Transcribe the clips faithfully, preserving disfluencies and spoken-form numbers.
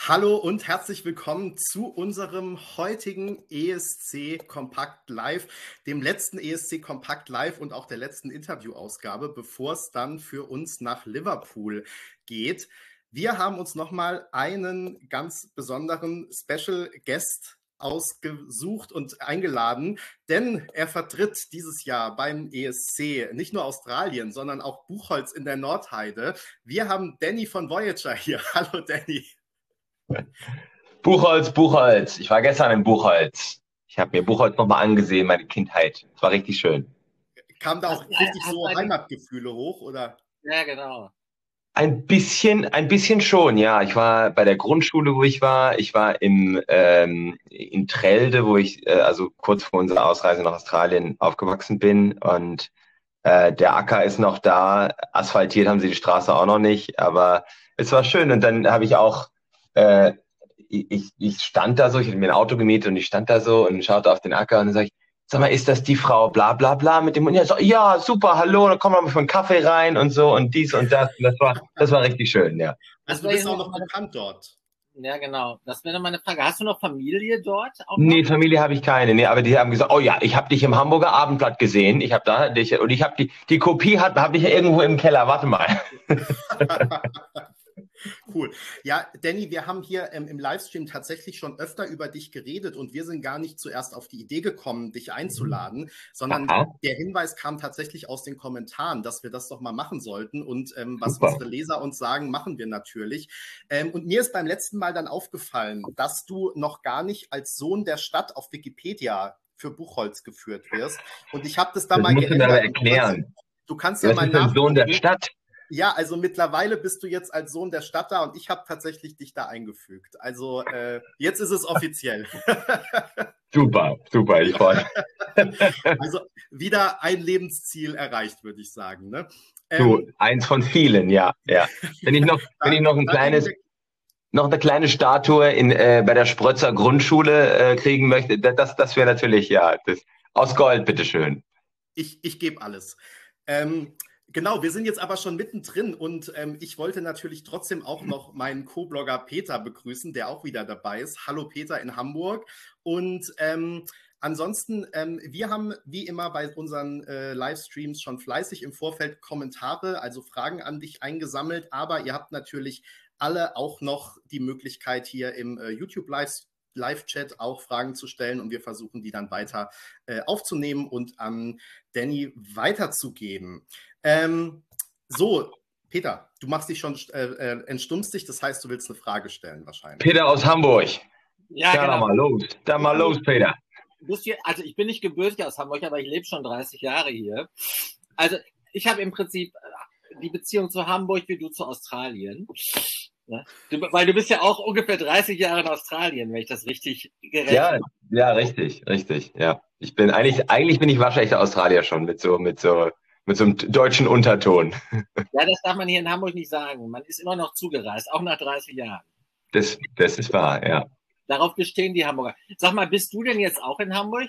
Hallo und herzlich willkommen zu unserem heutigen E S C Kompakt Live, dem letzten E S C Kompakt Live und auch der letzten Interviewausgabe, bevor es dann für uns nach Liverpool geht. Wir haben uns nochmal einen ganz besonderen Special Guest ausgesucht und eingeladen, denn er vertritt dieses Jahr beim E S C nicht nur Australien, sondern auch Buchholz in der Nordheide. Wir haben Danny von Voyager hier. Hallo Danny. Buchholz, Buchholz. Ich war gestern in Buchholz. Ich habe mir Buchholz nochmal angesehen, meine Kindheit. Es war richtig schön. Kam da auch Hast, richtig hast so eine... Heimatgefühle hoch, oder? Ja, genau. Ein bisschen, ein bisschen schon, ja. Ich war bei der Grundschule, wo ich war. Ich war im, ähm, in Trelde, wo ich, äh, also kurz vor unserer Ausreise nach Australien aufgewachsen bin. Und äh, der Acker ist noch da. Asphaltiert haben sie die Straße auch noch nicht. Aber es war schön. Und dann habe ich auch äh, ich, ich stand da so, ich hatte mir ein Auto gemietet und ich stand da so und schaute auf den Acker und dann sage ich, sag mal, ist das die Frau bla bla bla mit dem Hund? Ja, so, ja, super, hallo, dann kommen wir mal für einen Kaffee rein und so und dies und das. Und das war, das war richtig schön, ja. Also du bist auch noch bekannt dort. Ja, genau. Das wäre noch meine Frage. Hast du noch Familie dort? Auch Nee, noch? Familie habe ich keine. Nee, aber die haben gesagt, oh ja, ich habe dich im Hamburger Abendblatt gesehen. Ich habe da dich und ich habe die die Kopie hat habe ich ja irgendwo im Keller. Warte mal. Cool. Ja, Danny, wir haben hier ähm, im Livestream tatsächlich schon öfter über dich geredet und wir sind gar nicht zuerst auf die Idee gekommen, dich einzuladen, sondern Aha. der Hinweis kam tatsächlich aus den Kommentaren, dass wir das doch mal machen sollten und ähm, was Super. unsere Leser uns sagen, machen wir natürlich. Ähm, und mir ist beim letzten Mal dann aufgefallen, dass du noch gar nicht als Sohn der Stadt auf Wikipedia für Buchholz geführt wirst und ich habe das da Das mal musst du mir aber geändert. erklären. Du kannst ja Was mal ist ein Sohn der nachgucken. Stadt? Ja, also mittlerweile bist du jetzt als Sohn der Stadt da und ich habe tatsächlich dich da eingefügt. Also äh, jetzt ist es offiziell. Super, super, ich freue mich. Also wieder ein Lebensziel erreicht, würde ich sagen. Ne? Du, Ähm, eins von vielen, ja, ja. Wenn ich noch, wenn ich noch ein kleines, noch eine kleine Statue in, äh, bei der Sprötzer Grundschule äh, kriegen möchte, das, das wäre natürlich, ja, das, aus Gold, bitteschön. Ich, ich gebe alles. Ähm, genau, wir sind jetzt aber schon mittendrin und ähm, ich wollte natürlich trotzdem auch noch meinen Co-Blogger Peter begrüßen, der auch wieder dabei ist. Hallo Peter in Hamburg. Und ähm, ansonsten, ähm, wir haben wie immer bei unseren äh, Livestreams schon fleißig im Vorfeld Kommentare, also Fragen an dich eingesammelt, aber ihr habt natürlich alle auch noch die Möglichkeit hier im äh, YouTube-Livestream Live-Chat auch Fragen zu stellen und wir versuchen, die dann weiter äh, aufzunehmen und an Danny weiterzugeben. Ähm, so, Peter, du machst dich schon, äh, äh, entstummst dich, das heißt, du willst eine Frage stellen wahrscheinlich. Peter aus Hamburg. Ja, da genau. mal los, da mal los, Peter. Du bist hier, also ich bin nicht gebürtig aus Hamburg, aber ich lebe schon dreißig Jahre hier. Also ich habe im Prinzip die Beziehung zu Hamburg wie du zu Australien. Ja? Du, weil du bist ja auch ungefähr dreißig Jahre in Australien, wenn ich das richtig gerechnet Ja, habe. ja, richtig, richtig, ja. Ich bin eigentlich, eigentlich bin ich waschechter Australier schon mit so, mit so, mit so einem deutschen Unterton. Ja, das darf man hier in Hamburg nicht sagen. Man ist immer noch zugereist, auch nach dreißig Jahren. Das, das ist wahr, ja. Darauf bestehen die Hamburger. Sag mal, bist du denn jetzt auch in Hamburg?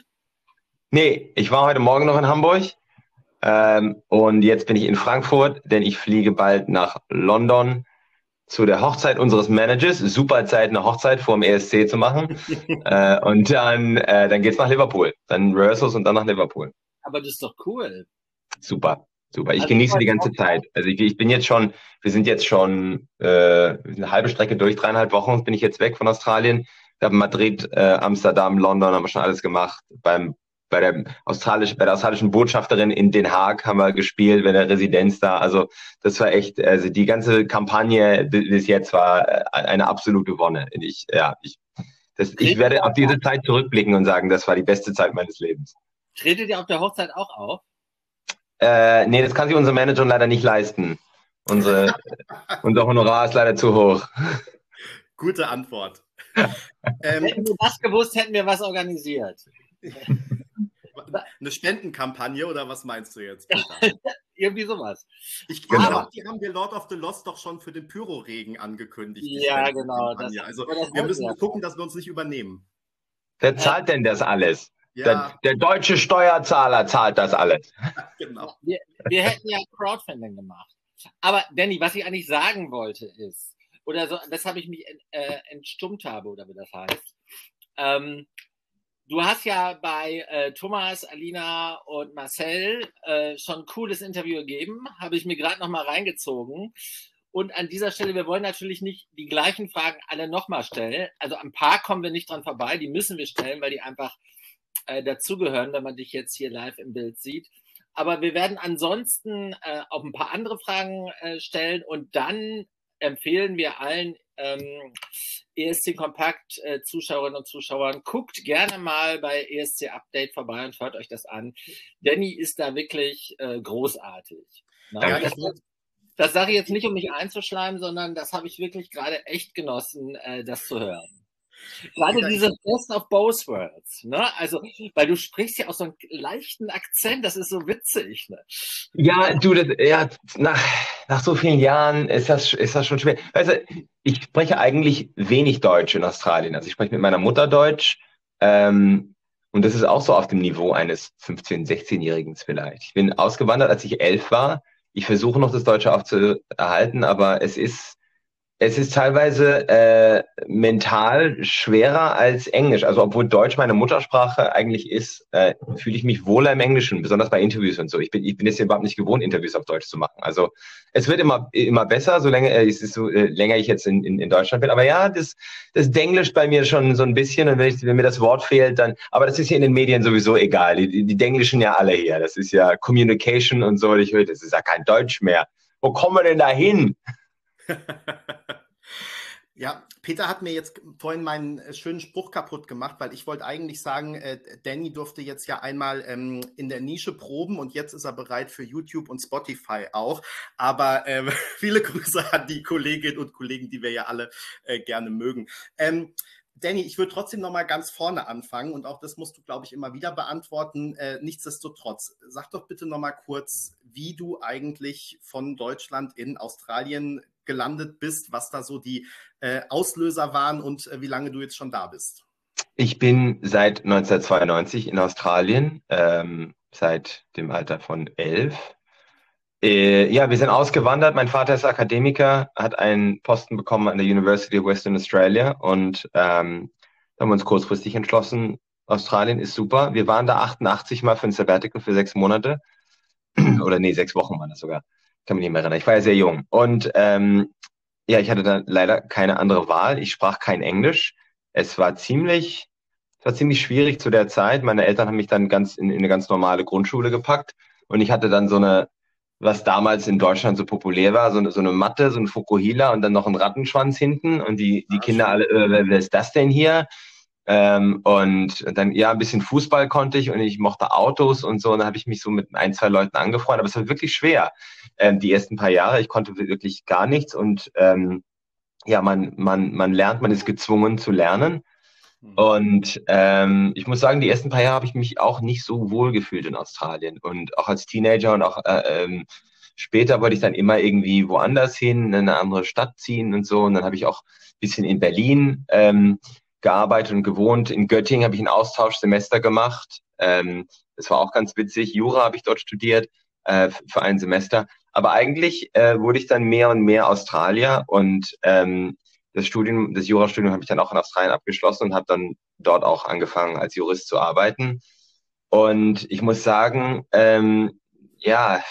Nee, ich war heute Morgen noch in Hamburg ähm, und jetzt bin ich in Frankfurt, denn ich fliege bald nach London zu der Hochzeit unseres Managers. Super Zeit, eine Hochzeit vor dem E S C zu machen. äh, und dann, äh, dann geht's nach Liverpool. Dann Rehearsals und dann nach Liverpool. Aber das ist doch cool. Super, super. Ich Also, genieße die ganze Zeit. Also ich, ich bin jetzt schon, wir sind jetzt schon äh, eine halbe Strecke durch, dreieinhalb Wochen bin ich jetzt weg von Australien. Wir haben Madrid, äh, Amsterdam, London, haben wir schon alles gemacht. Beim bei der australischen, bei der australischen Botschafterin in Den Haag haben wir gespielt, bei der Residenz da. Also das war echt, also die ganze Kampagne bis jetzt war eine absolute Wonne. Ich, ja, ich, das, ich werde auf diese Zeit zurückblicken und sagen, das war die beste Zeit meines Lebens. Tretet ihr auf der Hochzeit auch auf? Äh, nee, das kann sich unser Manager leider nicht leisten. Unsere, unser Honorar ist leider zu hoch. Gute Antwort. ähm, Hätten wir das gewusst, hätten wir was organisiert. Eine Spendenkampagne oder was meinst du jetzt, Peter? Irgendwie sowas. Ich glaube, genau. Die haben wir Lord of the Lost doch schon für den Pyroregen angekündigt. Ja, genau. Das, also das wir müssen ja gucken, dass wir uns nicht übernehmen. Wer zahlt denn das alles? Ja. Der, der deutsche Steuerzahler zahlt das alles. Genau. Wir, wir hätten ja Crowdfunding gemacht. Aber Danny, was ich eigentlich sagen wollte ist, oder so, weshalb ich mich äh, entstummt habe, oder wie das heißt. Ähm, du hast ja bei äh, Thomas, Alina und Marcel äh, schon ein cooles Interview gegeben, habe ich mir gerade noch mal reingezogen. Und an dieser Stelle, wir wollen natürlich nicht die gleichen Fragen alle nochmal stellen. Also ein paar kommen wir nicht dran vorbei, die müssen wir stellen, weil die einfach äh, dazugehören, wenn man dich jetzt hier live im Bild sieht. Aber wir werden ansonsten äh, auch ein paar andere Fragen äh, stellen und dann empfehlen wir allen ähm, E S C Kompakt äh, Zuschauerinnen und Zuschauern, guckt gerne mal bei E S C Update vorbei und hört euch das an. Danny ist da wirklich äh, großartig. Na, Ja, das, ich wollte das sage ich jetzt nicht, um mich einzuschleimen, sondern das habe ich wirklich gerade echt genossen, äh, das zu hören. Gerade Peter, diese Best of Both Worlds, ne? Also, weil du sprichst ja auch so einen leichten Akzent, das ist so witzig, ne? Ja, du, das, ja, nach, nach so vielen Jahren ist das, ist das schon schwer. Also, ich spreche eigentlich wenig Deutsch in Australien. Also, ich spreche mit meiner Mutter Deutsch. Ähm, und das ist auch so auf dem Niveau eines fünfzehn-, sechzehn-Jährigen vielleicht. Ich bin ausgewandert, als ich elf war. Ich versuche noch das Deutsche aufzuerhalten, aber es ist, es ist teilweise äh, mental schwerer als Englisch. Also obwohl Deutsch meine Muttersprache eigentlich ist, äh, fühle ich mich wohler im Englischen, besonders bei Interviews und so. Ich bin, ich bin jetzt überhaupt nicht gewohnt, Interviews auf Deutsch zu machen. Also es wird immer immer besser, solange äh, es ist so, äh, länger ich jetzt in, in, in Deutschland bin. Aber ja, das das Denglisch bei mir schon so ein bisschen. Und wenn, ich, wenn mir das Wort fehlt, dann. Aber das ist hier in den Medien sowieso egal. Die, die, die Denglischen ja alle hier. Das ist ja Communication und so. Ich höre, das ist ja kein Deutsch mehr. Wo kommen wir denn da hin? Ja, Peter hat mir jetzt vorhin meinen schönen Spruch kaputt gemacht, weil ich wollte eigentlich sagen, äh, Danny durfte jetzt ja einmal ähm, in der Nische proben und jetzt ist er bereit für YouTube und Spotify auch. Aber äh, viele Grüße an die Kolleginnen und Kollegen, die wir ja alle äh, gerne mögen. Ähm, Danny, ich würde trotzdem noch mal ganz vorne anfangen und auch das musst du, glaube ich, immer wieder beantworten. Äh, nichtsdestotrotz, sag doch bitte noch mal kurz, wie du eigentlich von Deutschland in Australien gelandet bist, was da so die äh, Auslöser waren und äh, wie lange du jetzt schon da bist. Ich bin seit neunzehnhundertzweiundneunzig in Australien, ähm, seit dem Alter von elf. Äh, ja, wir sind ausgewandert. Mein Vater ist Akademiker, hat einen Posten bekommen an der University of Western Australia und ähm, haben wir uns kurzfristig entschlossen, Australien ist super. Wir waren da achtundachtzig mal für ein Sabbatical für sechs Monate. Oder nee, sechs Wochen waren das sogar. Kann mich nicht mehr erinnern. Ich war ja sehr jung. Und ähm, ja, ich hatte dann leider keine andere Wahl. Ich sprach kein Englisch. Es war ziemlich, es war ziemlich schwierig zu der Zeit. Meine Eltern haben mich dann ganz in, in eine ganz normale Grundschule gepackt und ich hatte dann so eine, was damals in Deutschland so populär war, so eine, so eine Matte, so ein Fukuhila und dann noch einen Rattenschwanz hinten und die, die Ah, Kinder schön. alle, äh, wer, wer ist das denn hier? Ähm, und dann, ja, ein bisschen Fußball konnte ich und ich mochte Autos und so. Und dann habe ich mich so mit ein, zwei Leuten angefreundet. Aber es war wirklich schwer, ähm, die ersten paar Jahre. Ich konnte wirklich gar nichts und ähm, ja, man, man, man lernt, man ist gezwungen zu lernen. Mhm. Und ähm, ich muss sagen, die ersten paar Jahre habe ich mich auch nicht so wohl gefühlt in Australien. Und auch als Teenager und auch äh, ähm, später wollte ich dann immer irgendwie woanders hin, in eine andere Stadt ziehen und so. Und dann habe ich auch ein bisschen in Berlin ähm, gearbeitet und gewohnt. In Göttingen habe ich ein Austauschsemester gemacht. Ähm, das war auch ganz witzig. Jura habe ich dort studiert äh, für ein Semester. Aber eigentlich äh, wurde ich dann mehr und mehr Australier und ähm, das Studium, das Jurastudium habe ich dann auch in Australien abgeschlossen und habe dann dort auch angefangen, als Jurist zu arbeiten. Und ich muss sagen, ähm, ja,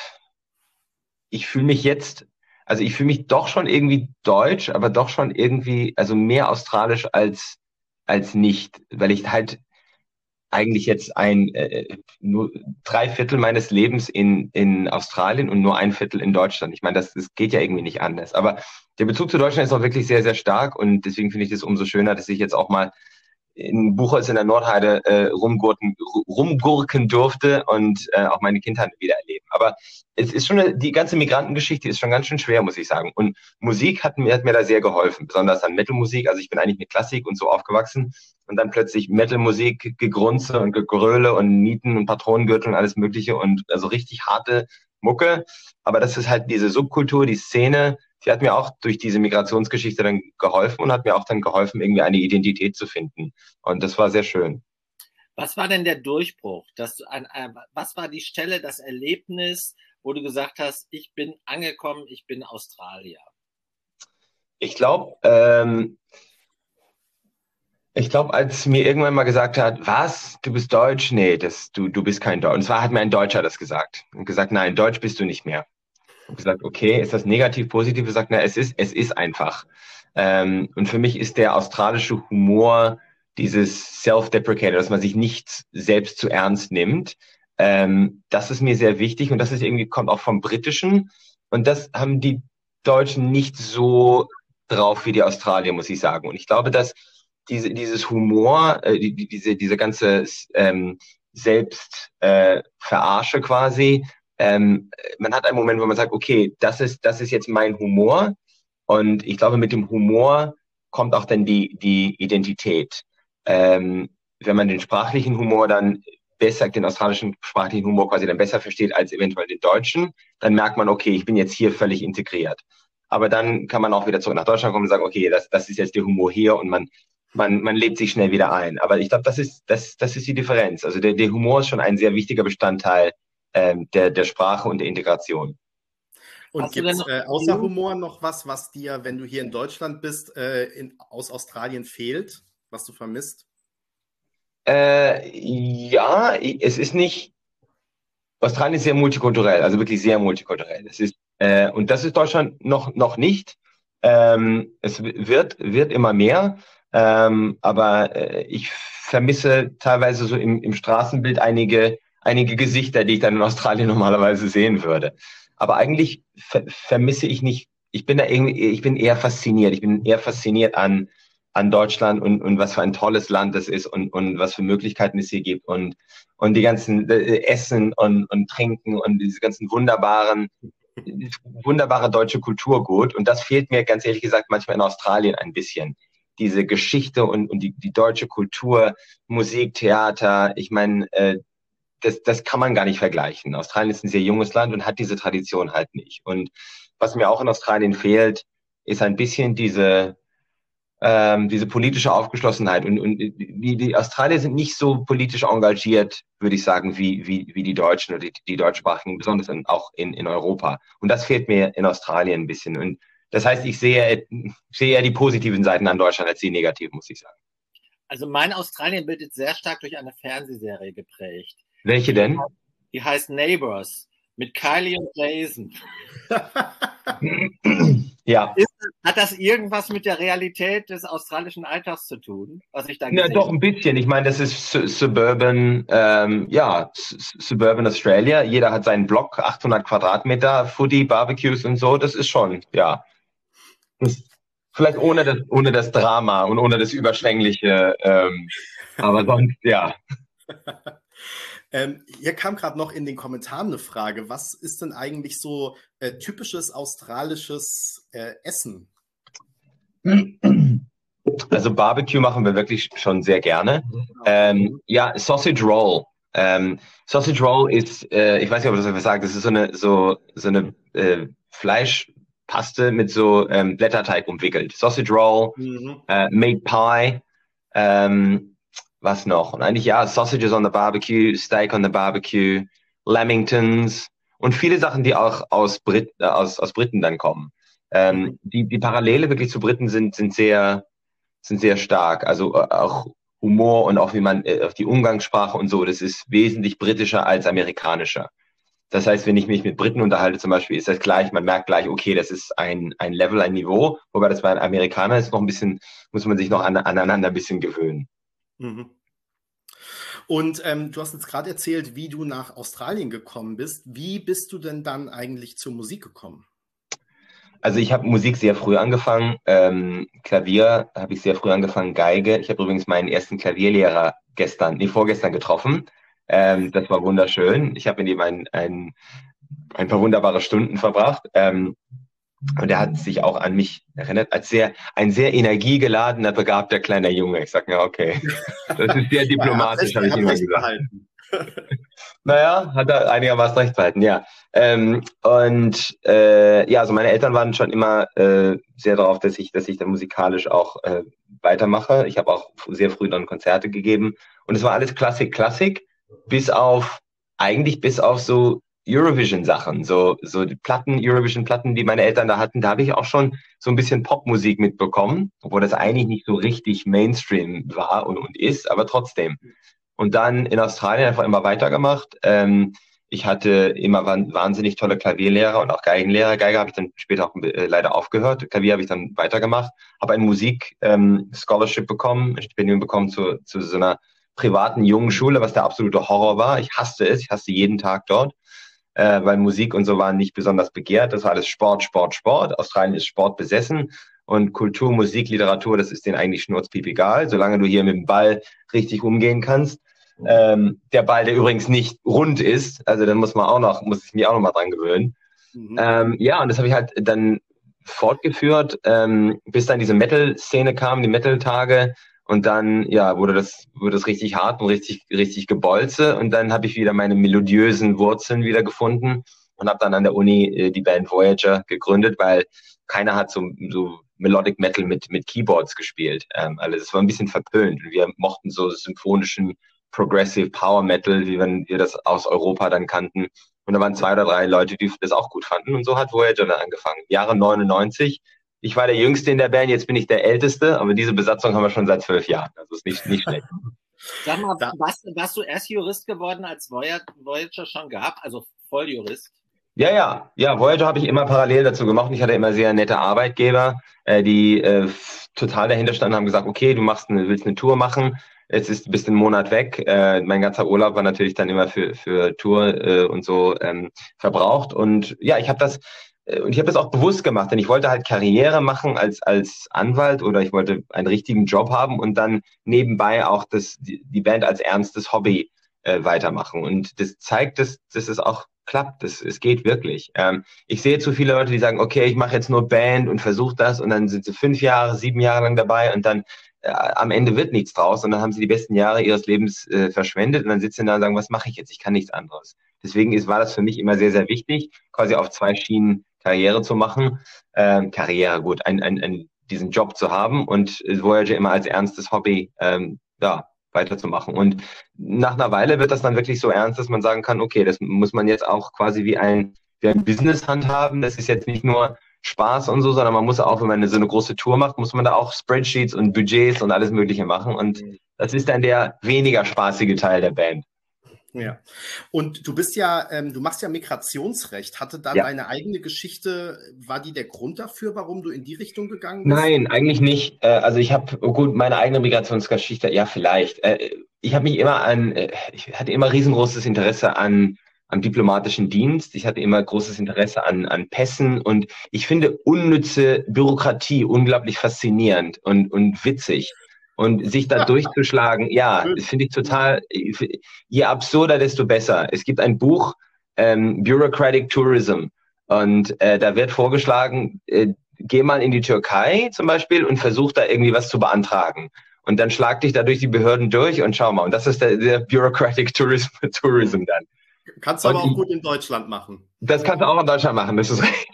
ich fühle mich jetzt, also ich fühle mich doch schon irgendwie deutsch, aber doch schon irgendwie, also mehr australisch als, als nicht, weil ich halt eigentlich jetzt ein, äh, nur drei Viertel meines Lebens in, in Australien und nur ein Viertel in Deutschland. Ich meine, das, das geht ja irgendwie nicht anders. Aber der Bezug zu Deutschland ist auch wirklich sehr, sehr stark und deswegen finde ich es umso schöner, dass ich jetzt auch mal in Buchholz in der Nordheide äh, rumgurken, rumgurken durfte und äh, auch meine Kindheit wieder erleben. Aber es ist schon eine, die ganze Migrantengeschichte ist schon ganz schön schwer, muss ich sagen. Und Musik hat mir, hat mir da sehr geholfen, besonders an Metalmusik. Also ich bin eigentlich mit Klassik und so aufgewachsen und dann plötzlich Metalmusik, Gegrunze und Gegröle und Nieten und Patronengürtel und alles Mögliche und also richtig harte Mucke. Aber das ist halt diese Subkultur, die Szene, die hat mir auch durch diese Migrationsgeschichte dann geholfen und hat mir auch dann geholfen, irgendwie eine Identität zu finden. Und das war sehr schön. Was war denn der Durchbruch? Dass du ein, ein, was war die Stelle, das Erlebnis, wo du gesagt hast, ich bin angekommen, ich bin Australier? Ich glaube, ähm, ich glaube, als mir irgendwann mal gesagt hat, was, du bist Deutsch? Nee, das, du, du bist kein Deutsch. Und zwar hat mir ein Deutscher das gesagt. Und gesagt, nein, Deutsch bist du nicht mehr. Und gesagt, okay, ist das negativ, positiv? Ich gesagt, na, es ist, es ist einfach. Ähm, und für mich ist der australische Humor dieses Self-Deprecator, dass man sich nicht selbst zu ernst nimmt. Ähm, das ist mir sehr wichtig und das ist irgendwie, kommt auch vom Britischen. Und das haben die Deutschen nicht so drauf wie die Australier, muss ich sagen. Und ich glaube, dass diese, dieses Humor, äh, die, diese, diese ganze ähm, Selbstverarsche äh, quasi, ähm, man hat einen Moment, wo man sagt, okay, das ist, das ist jetzt mein Humor. Und ich glaube, mit dem Humor kommt auch dann die, die Identität. Ähm, wenn man den sprachlichen Humor dann besser, den australischen sprachlichen Humor quasi dann besser versteht als eventuell den deutschen, dann merkt man, okay, ich bin jetzt hier völlig integriert. Aber dann kann man auch wieder zurück nach Deutschland kommen und sagen, okay, das, das ist jetzt der Humor hier und man, man, man lebt sich schnell wieder ein. Aber ich glaube, das ist, das, das ist die Differenz. Also der, der Humor ist schon ein sehr wichtiger Bestandteil ähm, der, der Sprache und der Integration. Und gibt es äh, außer Humor noch was, was dir, wenn du hier in Deutschland bist, äh, in, aus Australien fehlt, was du vermisst? Äh, ja, es ist nicht, Australien ist sehr multikulturell, also wirklich sehr multikulturell. Es ist, äh, und das ist Deutschland noch, noch nicht. Ähm, es wird, wird immer mehr, ähm, aber äh, ich vermisse teilweise so im, im Straßenbild einige, einige Gesichter, die ich dann in Australien normalerweise sehen würde. Aber eigentlich ver vermisse ich nicht, ich bin da irgendwie, ich bin eher fasziniert. Ich bin eher fasziniert an, an Deutschland und, und was für ein tolles Land es ist und, und was für Möglichkeiten es hier gibt und, und die ganzen äh, Essen und, und Trinken und diese ganzen wunderbaren, wunderbare deutsche Kulturgut. Und das fehlt mir ganz ehrlich gesagt manchmal in Australien ein bisschen. Diese Geschichte und, und die, die deutsche Kultur, Musik, Theater, ich meine, äh, Das, das kann man gar nicht vergleichen. Australien ist ein sehr junges Land und hat diese Tradition halt nicht. Und was mir auch in Australien fehlt, ist ein bisschen diese, ähm, diese politische Aufgeschlossenheit. Und, und die, die Australier sind nicht so politisch engagiert, würde ich sagen, wie, wie, wie die Deutschen oder die, die Deutschsprachigen, besonders in, auch in, in Europa. Und das fehlt mir in Australien ein bisschen. Und das heißt, ich sehe, sehe eher die positiven Seiten an Deutschland als die negativen, muss ich sagen. Also mein Australien-Bild ist sehr stark durch eine Fernsehserie geprägt. Welche denn? Die heißt Neighbours mit Kylie und Jason. Ja. Ist, hat das irgendwas mit der Realität des australischen Alltags zu tun, was ich da Ja, gesehen doch ein bisschen. Ich meine, das ist su Suburban, ähm, ja, Suburban Australia. Jeder hat seinen Block, achthundert Quadratmeter, Footy, Barbecues und so. Das ist schon, ja. Das, vielleicht ohne das, ohne das Drama und ohne das Überschwängliche. Ähm, aber sonst, ja. Ähm, hier kam gerade noch in den Kommentaren eine Frage. Was ist denn eigentlich so äh, typisches australisches äh, Essen? Also Barbecue machen wir wirklich schon sehr gerne. Ähm, ja, Sausage Roll. Ähm, Sausage Roll ist, äh, ich weiß nicht, ob das was sagt, das ist so eine, so, so eine äh, Fleischpaste mit so ähm, Blätterteig umwickelt. Sausage Roll, mhm. äh, Made Pie, ähm, was noch? Und eigentlich, ja, Sausages on the Barbecue, Steak on the Barbecue, Lamingtons und viele Sachen, die auch aus, Brit äh, aus, aus Briten dann kommen. Ähm, mhm. die, die Parallele wirklich zu Briten sind, sind sehr, sind sehr stark. Also äh, auch Humor und auch wie man, äh, die Umgangssprache und so, das ist wesentlich britischer als amerikanischer. Das heißt, wenn ich mich mit Briten unterhalte zum Beispiel, ist das gleich, man merkt gleich, okay, das ist ein, ein Level, ein Niveau, wobei das bei Amerikanern ist noch ein bisschen, muss man sich noch an, aneinander ein bisschen gewöhnen. Und ähm, du hast jetzt gerade erzählt, wie du nach Australien gekommen bist. Wie bist du denn dann eigentlich zur Musik gekommen? Also ich habe Musik sehr früh angefangen. Ähm, Klavier habe ich sehr früh angefangen, Geige. Ich habe übrigens meinen ersten Klavierlehrer gestern, nee, vorgestern getroffen. Ähm, das war wunderschön. Ich habe mit ihm ein, ein, ein paar wunderbare Stunden verbracht. Ähm, Und er hat sich auch an mich erinnert, als sehr, ein sehr energiegeladener, begabter kleiner Junge. Ich sag mir, okay, das ist sehr diplomatisch, ja, habe ich immer gesagt. Naja, hat er einigermaßen recht behalten, ja. Ähm, und äh, ja, also meine Eltern waren schon immer äh, sehr darauf, dass ich, dass ich dann musikalisch auch äh, weitermache. Ich habe auch sehr früh dann Konzerte gegeben. Und es war alles Klassik, Klassik, bis auf, eigentlich bis auf so Eurovision-Sachen, so, so die Platten, Eurovision-Platten, die meine Eltern da hatten, da habe ich auch schon so ein bisschen Popmusik mitbekommen, obwohl das eigentlich nicht so richtig Mainstream war und, und ist, aber trotzdem. Und dann in Australien einfach immer weitergemacht. Ähm, ich hatte immer wahnsinnig tolle Klavierlehrer und auch Geigenlehrer. Geige habe ich dann später auch äh, leider aufgehört. Klavier habe ich dann weitergemacht. Habe ein Musik-Scholarship ähm, bekommen, ein Stipendium bekommen zu, zu so einer privaten jungen Schule, was der absolute Horror war. Ich hasste es. Ich hasste jeden Tag dort, äh, weil Musik und so waren nicht besonders begehrt. Das war alles Sport, Sport, Sport. Australien ist Sport besessen. Und Kultur, Musik, Literatur, das ist denen eigentlich schnurzpiep egal, solange du hier mit dem Ball richtig umgehen kannst. Ähm, der Ball, der übrigens nicht rund ist, also dann muss man auch noch, muss ich mich auch noch mal dran gewöhnen. Mhm. Ähm, ja, und das habe ich halt dann fortgeführt, ähm, bis dann diese Metal-Szene kam, die Metal-Tage, und dann, ja, wurde das, wurde das richtig hart und richtig, richtig gebolze, und dann habe ich wieder meine melodiösen Wurzeln wieder gefunden und habe dann an der Uni äh, die Band Voyager gegründet, weil keiner hat so, so Melodic Metal mit, mit Keyboards gespielt. Ähm, also das war ein bisschen verpönt. Wir mochten so symphonischen Progressive Power Metal, wie wenn wir das aus Europa dann kannten. Und da waren zwei oder drei Leute, die das auch gut fanden. Und so hat Voyager dann angefangen. Jahre neunundneunzig. Ich war der Jüngste in der Band, jetzt bin ich der Älteste, aber diese Besatzung haben wir schon seit zwölf Jahren. Also ist nicht, nicht schlecht. Sag mal, warst, warst du erst Jurist geworden, als Voyager schon gab? Also Volljurist? Ja, ja, ja, Voyager habe ich immer parallel dazu gemacht. Ich hatte immer sehr nette Arbeitgeber, äh, die äh, total dahinter standen, haben gesagt, okay, du machst eine, willst eine Tour machen, jetzt ist, bist du einen Monat weg. Äh, mein ganzer Urlaub war natürlich dann immer für, für Tour äh, und so ähm, verbraucht. Und ja, ich habe das, äh, und ich habe das auch bewusst gemacht, denn ich wollte halt Karriere machen als, als Anwalt, oder ich wollte einen richtigen Job haben und dann nebenbei auch das, die, die Band als ernstes Hobby äh, weitermachen. Und das zeigt, dass, dass es auch klappt. Das, es geht wirklich. Ähm, ich sehe zu viele Leute, die sagen, okay, ich mache jetzt nur Band und versuche das, und dann sind sie fünf Jahre, sieben Jahre lang dabei, und dann äh, am Ende wird nichts draus, und dann haben sie die besten Jahre ihres Lebens äh, verschwendet, und dann sitzen sie da und sagen, was mache ich jetzt? Ich kann nichts anderes. Deswegen ist, war das für mich immer sehr, sehr wichtig, quasi auf zwei Schienen Karriere zu machen. Ähm, Karriere, gut, ein, ein, ein, diesen Job zu haben und Voyager immer als ernstes Hobby ähm, ja, weiterzumachen. Und nach einer Weile wird das dann wirklich so ernst, dass man sagen kann, okay, das muss man jetzt auch quasi wie ein, wie ein Business handhaben. Das ist jetzt nicht nur Spaß und so, sondern man muss auch, wenn man so eine große Tour macht, muss man da auch Spreadsheets und Budgets und alles Mögliche machen. Und das ist dann der weniger spaßige Teil der Band. Ja. Und du bist ja, ähm, du machst ja Migrationsrecht. Hatte da ja. deine eigene Geschichte, war die der Grund dafür, warum du in die Richtung gegangen bist? Nein, eigentlich nicht. Äh, also ich habe, oh gut, meine eigene Migrationsgeschichte, ja, vielleicht. Äh, ich habe mich immer an, äh, ich hatte immer riesengroßes Interesse an am diplomatischen Dienst. Ich hatte immer großes Interesse an, an Pässen, und ich finde unnütze Bürokratie unglaublich faszinierend und, und witzig. Und sich da durchzuschlagen, ja, das finde ich total, je absurder, desto besser. Es gibt ein Buch, ähm, Bureaucratic Tourism, und äh, da wird vorgeschlagen, äh, geh mal in die Türkei zum Beispiel und versuch da irgendwie was zu beantragen. Und dann schlag dich da durch die Behörden durch und schau mal. Und das ist der, der Bureaucratic Tourism, Tourism dann. Kannst du aber auch gut in Deutschland machen. Das kannst du auch in Deutschland machen, das ist recht.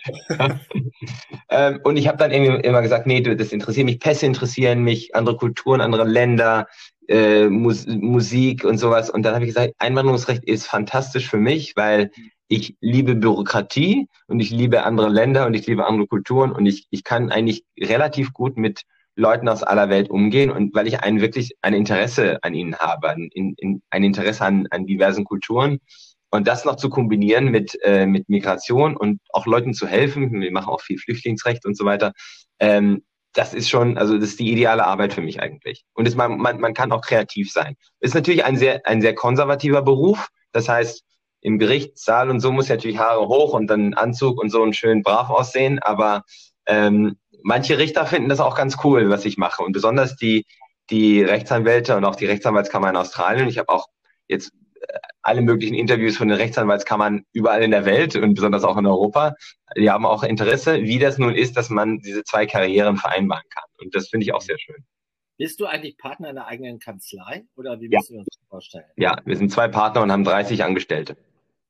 ähm, und ich habe dann irgendwie immer gesagt, nee, das interessiert mich, Pässe interessieren mich, andere Kulturen, andere Länder, äh, Mus Musik und sowas. Und dann habe ich gesagt, Einwanderungsrecht ist fantastisch für mich, weil ich liebe Bürokratie und ich liebe andere Länder und ich liebe andere Kulturen, und ich, ich kann eigentlich relativ gut mit Leuten aus aller Welt umgehen, und weil ich ein wirklich ein Interesse an ihnen habe, ein, in, ein Interesse an, an diversen Kulturen. Und das noch zu kombinieren mit, äh, mit Migration und auch Leuten zu helfen, wir machen auch viel Flüchtlingsrecht und so weiter, ähm, das ist schon, also das ist die ideale Arbeit für mich eigentlich. Und es, man, man, man kann auch kreativ sein. Ist natürlich ein sehr, ein sehr konservativer Beruf, das heißt, im Gerichtssaal und so muss natürlich Haare hoch und dann Anzug und so und schön brav aussehen, aber ähm, manche Richter finden das auch ganz cool, was ich mache, und besonders die, die Rechtsanwälte und auch die Rechtsanwaltskammer in Australien. Ich habe auch jetzt alle möglichen Interviews von den Rechtsanwaltskammern überall in der Welt und besonders auch in Europa. Die haben auch Interesse, wie das nun ist, dass man diese zwei Karrieren vereinbaren kann. Und das finde ich auch sehr schön. Bist du eigentlich Partner in der eigenen Kanzlei, oder wie ja. müssen wir uns das vorstellen? Ja, wir sind zwei Partner und haben dreißig Angestellte.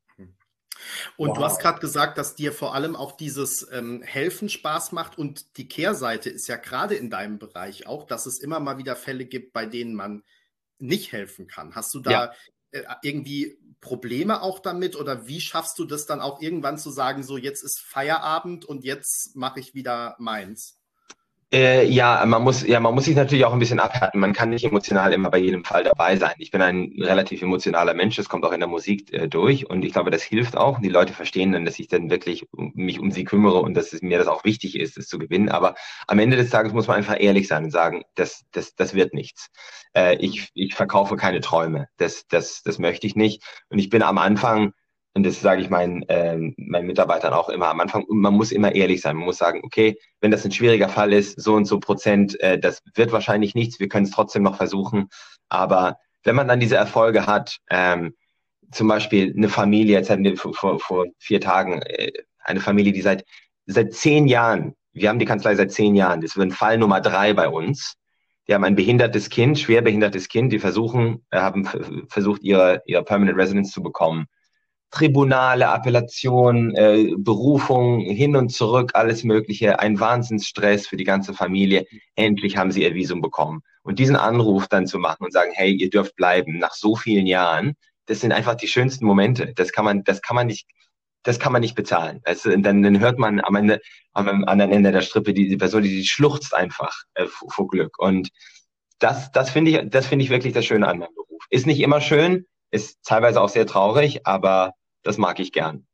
Und Wow. du hast gerade gesagt, dass dir vor allem auch dieses ähm, Helfen Spaß macht, und die Kehrseite ist ja gerade in deinem Bereich auch, dass es immer mal wieder Fälle gibt, bei denen man nicht helfen kann. Hast du da Ja. äh, irgendwie Probleme auch damit oder wie schaffst du das dann auch irgendwann zu sagen, so jetzt ist Feierabend und jetzt mache ich wieder meins? Äh, ja, man muss, ja, man muss sich natürlich auch ein bisschen abhärten. Man kann nicht emotional immer bei jedem Fall dabei sein. Ich bin ein relativ emotionaler Mensch. Das kommt auch in der Musik äh, durch. Und ich glaube, das hilft auch. Die Leute verstehen dann, dass ich dann wirklich um, mich um sie kümmere und dass es mir das auch wichtig ist, es zu gewinnen. Aber am Ende des Tages muss man einfach ehrlich sein und sagen, das, das, das wird nichts. Äh, ich, ich verkaufe keine Träume. Das, das, das möchte ich nicht. Und ich bin am Anfang, und das sage ich meinen, äh, meinen Mitarbeitern auch immer am Anfang, man muss immer ehrlich sein. Man muss sagen, okay, wenn das ein schwieriger Fall ist, so und so Prozent, äh, das wird wahrscheinlich nichts, wir können es trotzdem noch versuchen. Aber wenn man dann diese Erfolge hat, ähm, zum Beispiel eine Familie, jetzt hatten wir vor, vor, vor vier Tagen äh, eine Familie, die seit, seit zehn Jahren, wir haben die Kanzlei seit zehn Jahren, das wird Fall Nummer drei bei uns. Die haben ein behindertes Kind, schwer behindertes Kind, die versuchen, äh, haben f- versucht, ihre, ihre Permanent Residence zu bekommen. Tribunale, Appellation, äh, Berufung, hin und zurück, alles Mögliche, ein Wahnsinnsstress für die ganze Familie. Endlich haben sie ihr Visum bekommen. Und diesen Anruf dann zu machen und sagen, hey, ihr dürft bleiben nach so vielen Jahren, das sind einfach die schönsten Momente. Das kann man, das kann man nicht, das kann man nicht bezahlen. Also, dann, dann hört man am Ende, am anderen Ende der Strippe, die, die Person, die, die schluchzt einfach äh, vor, vor Glück. Und das, das finde ich, das finde ich wirklich das Schöne an meinem Beruf. Ist nicht immer schön, ist teilweise auch sehr traurig, aber das mag ich gern.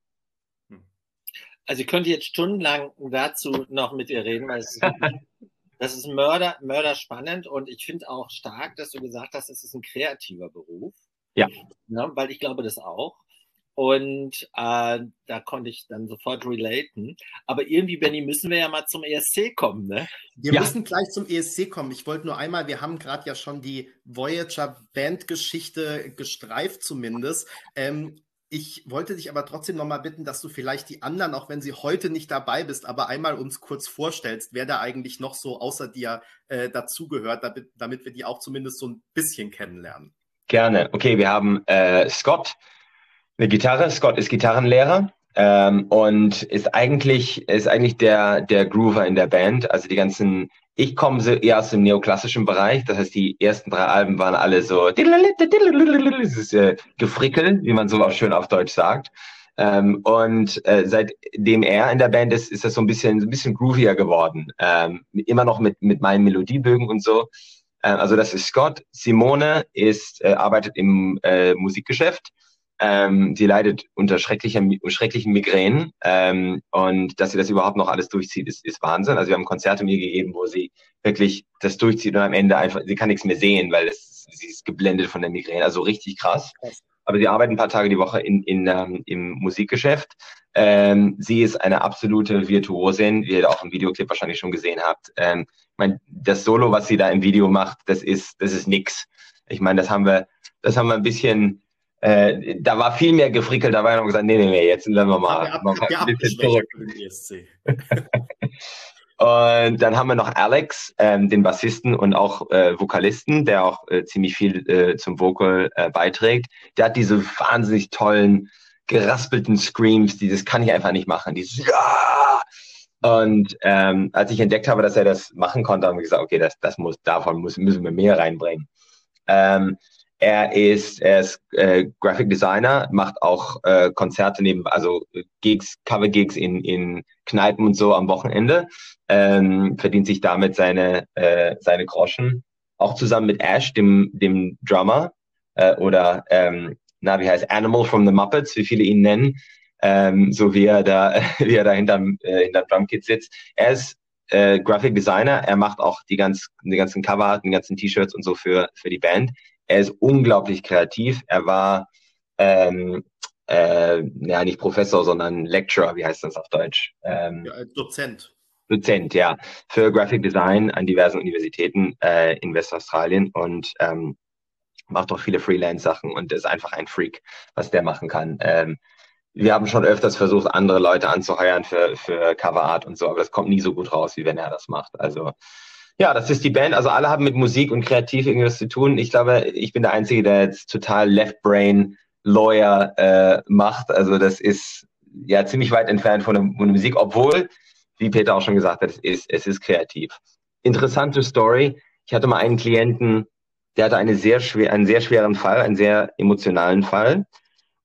Also ich könnte jetzt stundenlang dazu noch mit dir reden, weil es ist, das ist Mörder, Mörder spannend und ich finde auch stark, dass du gesagt hast, es ist ein kreativer Beruf. Ja. Ja, weil ich glaube das auch. Und äh, da konnte ich dann sofort relaten. Aber irgendwie, Benni, müssen wir ja mal zum E S C kommen, ne? Wir Ja. müssen gleich zum E S C kommen. Ich wollte nur einmal, wir haben gerade ja schon die Voyager-Bandgeschichte gestreift zumindest. Ähm, ich wollte dich aber trotzdem nochmal bitten, dass du vielleicht die anderen, auch wenn sie heute nicht dabei bist, aber einmal uns kurz vorstellst, wer da eigentlich noch so außer dir äh, dazugehört, damit, damit wir die auch zumindest so ein bisschen kennenlernen. Gerne. Okay, wir haben äh, Scott, eine Gitarre. Scott ist Gitarrenlehrer ähm, und ist eigentlich ist eigentlich der der Groover in der Band. Also die ganzen, ich komme so eher aus dem neoklassischen Bereich. Das heißt, die ersten drei Alben waren alle so dieses äh, Gefrickel, wie man so auch schön auf Deutsch sagt. Ähm, und äh, seitdem er in der Band ist, ist das so ein bisschen so ein bisschen groovier geworden. Ähm, immer noch mit mit meinen Melodiebögen und so. Ähm, also das ist Scott. Simone ist äh, arbeitet im äh, Musikgeschäft. Ähm, sie leidet unter schrecklichen, schrecklichen Migränen ähm, und dass sie das überhaupt noch alles durchzieht, ist, ist Wahnsinn. Also wir haben Konzerte mir gegeben, wo sie wirklich das durchzieht und am Ende einfach, sie kann nichts mehr sehen, weil es, sie ist geblendet von der Migräne. Also richtig krass. Aber sie arbeitet ein paar Tage die Woche in, in, ähm, im Musikgeschäft. Ähm, sie ist eine absolute Virtuosin, wie ihr auch im Videoclip wahrscheinlich schon gesehen habt. Ähm, ich meine, das Solo, was sie da im Video macht, das ist, das ist nix. Ich meine, das haben wir, das haben wir ein bisschen Äh, da war viel mehr gefrickelt, da war ja noch gesagt, nee, nee, nee, jetzt lassen wir mal, Hab, mal hab, hab ein bisschen zurück. für den E S C. Und dann haben wir noch Alex, ähm, den Bassisten und auch äh, Vokalisten, der auch äh, ziemlich viel äh, zum Vocal äh, beiträgt. Der hat diese wahnsinnig tollen, geraspelten Screams, dieses kann ich einfach nicht machen, dieses ja. Und ähm, als ich entdeckt habe, dass er das machen konnte, haben wir gesagt, okay, das, das muss, davon muss, müssen wir mehr reinbringen. Ähm, Er ist, er ist äh, Graphic Designer, macht auch äh, Konzerte neben, also Gigs, Cover-Gigs in, in Kneipen und so am Wochenende, ähm, verdient sich damit seine, äh, seine Groschen. Auch zusammen mit Ash, dem, dem Drummer, äh, oder, ähm, na, wie heißt Animal from the Muppets, wie viele ihn nennen, ähm, so wie er da, wie er da hinterm, äh, hinterm Drumkit sitzt. Er ist äh, Graphic Designer, er macht auch die, ganz, die ganzen Cover, die ganzen T-Shirts und so für, für die Band. Er ist unglaublich kreativ. Er war, ähm, äh, ja, nicht Professor, sondern Lecturer, wie heißt das auf Deutsch? Ähm, ja, Dozent. Dozent, ja, für Graphic Design an diversen Universitäten äh, in Westaustralien und ähm, macht auch viele Freelance-Sachen und ist einfach ein Freak, was der machen kann. Ähm, wir haben schon öfters versucht, andere Leute anzuheuern für, für Coverart und so, aber das kommt nie so gut raus, wie wenn er das macht. Also ja, das ist die Band. Also alle haben mit Musik und kreativ irgendwas zu tun. Ich glaube, ich bin der Einzige, der jetzt total Left-Brain Lawyer äh, macht. Also das ist ja ziemlich weit entfernt von der, von der Musik, obwohl, wie Peter auch schon gesagt hat, es ist, es ist kreativ. Interessante Story. Ich hatte mal einen Klienten, der hatte eine sehr schwer, einen sehr schweren Fall, einen sehr emotionalen Fall.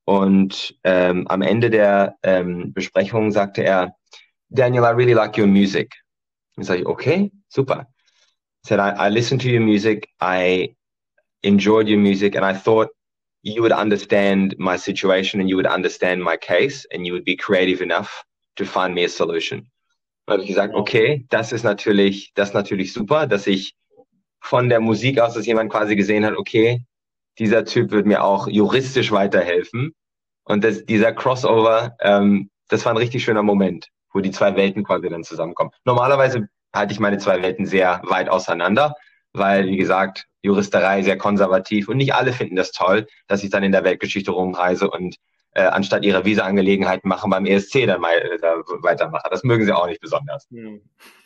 Und ähm, am Ende der ähm, Besprechung sagte er, Daniel, I really like your music. Ich sage, okay, super. He said, I, I listened to your music, I enjoyed your music, and I thought you would understand my situation and you would understand my case and you would be creative enough to find me a solution. Dann habe ich gesagt, okay, das ist natürlich, das ist natürlich super, dass ich von der Musik aus, dass jemand quasi gesehen hat, okay, dieser Typ wird mir auch juristisch weiterhelfen. Und das, dieser Crossover, ähm, das war ein richtig schöner Moment, wo die zwei Welten quasi dann zusammenkommen. Normalerweise halte ich meine zwei Welten sehr weit auseinander, weil, wie gesagt, Juristerei sehr konservativ und nicht alle finden das toll, dass ich dann in der Weltgeschichte rumreise und äh, anstatt ihrer Visa-Angelegenheiten machen beim E S C dann mal äh, da weitermache. Das mögen sie auch nicht besonders. Hm.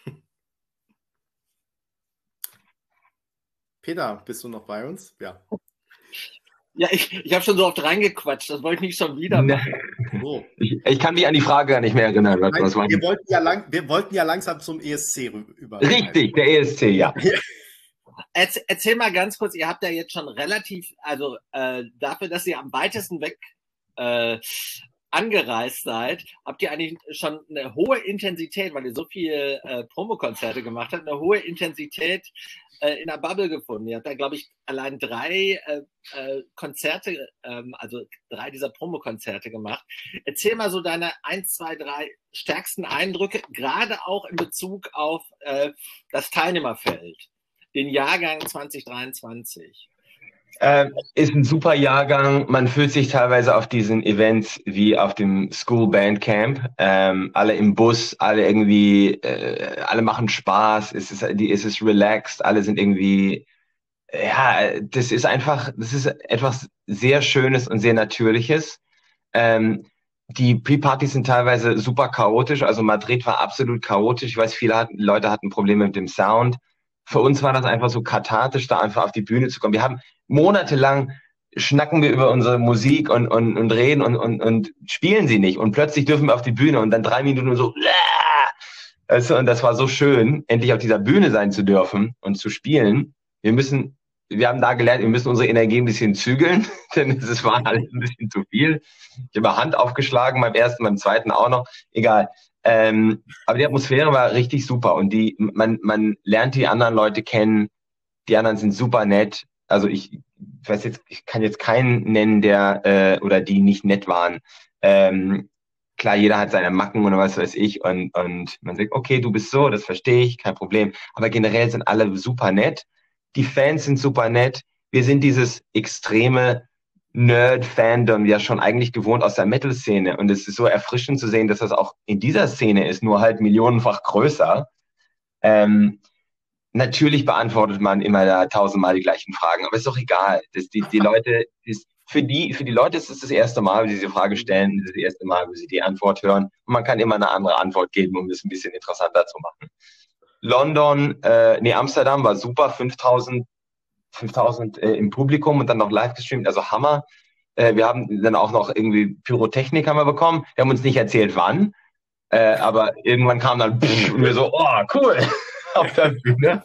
Peter, bist du noch bei uns? Ja. Ja, ich, ich habe schon so oft reingequatscht, das wollte ich nicht schon wieder machen. So. Ich, ich kann mich an die Frage gar nicht mehr erinnern. Was, Nein, was war wir, wollten ja lang, wir wollten ja langsam zum E S C über. Richtig, der E S C, ja. Erzähl, erzähl mal ganz kurz, ihr habt ja jetzt schon relativ, also äh, dafür, dass ihr am weitesten weg äh, angereist seid, habt ihr eigentlich schon eine hohe Intensität, weil ihr so viele äh, Promokonzerte gemacht habt, eine hohe Intensität äh, in der Bubble gefunden. Ihr habt da, glaube ich, allein drei äh, äh, Konzerte, ähm, also drei dieser Promokonzerte gemacht. Erzähl mal so deine eins, zwei, drei stärksten Eindrücke, gerade auch in Bezug auf äh, das Teilnehmerfeld, den Jahrgang zwanzig dreiundzwanzig. Ähm, ist ein super Jahrgang. Man fühlt sich teilweise auf diesen Events wie auf dem School Band Camp. Ähm, alle im Bus, alle irgendwie, äh, alle machen Spaß. Es ist, die, es ist relaxed. Alle sind irgendwie, ja, das ist einfach, das ist etwas sehr Schönes und sehr Natürliches. Ähm, die Pre-Partys sind teilweise super chaotisch. Also Madrid war absolut chaotisch. Ich weiß, viele hatten, Leute hatten Probleme mit dem Sound. Für uns war das einfach so kathartisch, da einfach auf die Bühne zu kommen. Wir haben monatelang schnacken wir über unsere Musik und, und, und reden und, und, und spielen sie nicht. Und plötzlich dürfen wir auf die Bühne und dann drei Minuten so, also, und das war so schön, endlich auf dieser Bühne sein zu dürfen und zu spielen. Wir müssen, wir haben da gelernt, wir müssen unsere Energie ein bisschen zügeln, denn es war alles ein bisschen zu viel. Ich habe Hand aufgeschlagen, beim ersten, beim zweiten auch noch, egal. Ähm, aber die Atmosphäre war richtig super und die, man, man lernt die anderen Leute kennen. Die anderen sind super nett. Also ich, ich weiß jetzt, ich kann jetzt keinen nennen, der äh, oder die nicht nett waren. Ähm, klar, jeder hat seine Macken oder was weiß ich und und man sagt, okay, du bist so, das verstehe ich, kein Problem. Aber generell sind alle super nett. Die Fans sind super nett. Wir sind dieses extreme Nerd-Fandom ja schon eigentlich gewohnt aus der Metal-Szene. Und es ist so erfrischend zu sehen, dass das auch in dieser Szene ist, nur halt millionenfach größer. Ähm, natürlich beantwortet man immer da tausendmal die gleichen Fragen, aber ist doch egal. Das, die, die Leute, ist, für, die, für die Leute ist es das erste Mal, wie sie diese Frage stellen, das, das erste Mal, wie sie die Antwort hören. Und man kann immer eine andere Antwort geben, um das ein bisschen interessanter zu machen. London, äh, nee, Amsterdam war super, fünftausend fünftausend äh, im Publikum und dann noch live gestreamt, also Hammer. Äh, wir haben dann auch noch irgendwie Pyrotechnik haben wir bekommen. Wir haben uns nicht erzählt, wann, äh, aber irgendwann kam dann pff, und wir so, oh, cool, auf der Bühne.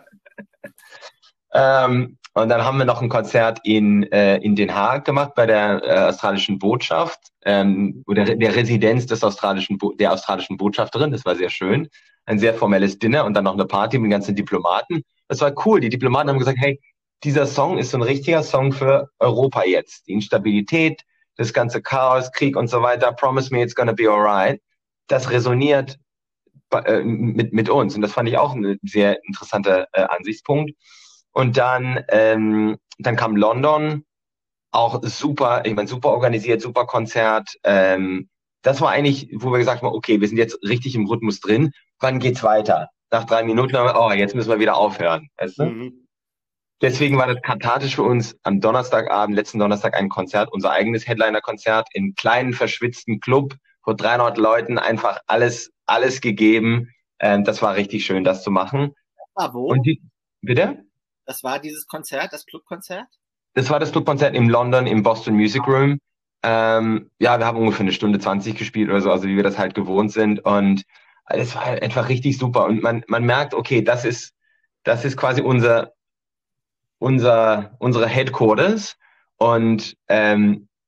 ähm, und dann haben wir noch ein Konzert in, äh, in Den Haag gemacht bei der äh, australischen Botschaft ähm, oder der Residenz des australischen Bo- der australischen Botschafterin. Das war sehr schön. Ein sehr formelles Dinner und dann noch eine Party mit den ganzen Diplomaten. Das war cool. Die Diplomaten haben gesagt, hey, dieser Song ist so ein richtiger Song für Europa jetzt. Die Instabilität, das ganze Chaos, Krieg und so weiter. Promise me it's gonna be alright. Das resoniert äh, mit, mit uns. Und das fand ich auch ein sehr interessanter äh, Ansichtspunkt. Und dann, ähm, dann kam London. Auch super, ich meine, super organisiert, super Konzert. Ähm, das war eigentlich, wo wir gesagt haben, okay, wir sind jetzt richtig im Rhythmus drin. Wann geht's weiter? Nach drei Minuten haben wir, oh, jetzt müssen wir wieder aufhören. Weißt du? Mhm. Deswegen war das kathartisch für uns am Donnerstagabend, letzten Donnerstag ein Konzert, unser eigenes Headliner-Konzert in kleinen, verschwitzten Club vor dreihundert Leuten, einfach alles, alles gegeben. Ähm, das war richtig schön, das zu machen. Ah, wo? Und die, bitte? Das war dieses Konzert, das Clubkonzert? Das war das Clubkonzert in London, im Boston Music Room. Ähm, ja, wir haben ungefähr eine Stunde zwanzig gespielt oder so, also wie wir das halt gewohnt sind. Und es war halt einfach richtig super. Und man, man merkt, okay, das ist, das ist quasi unser, unser, unsere Headquarters. Und ähm,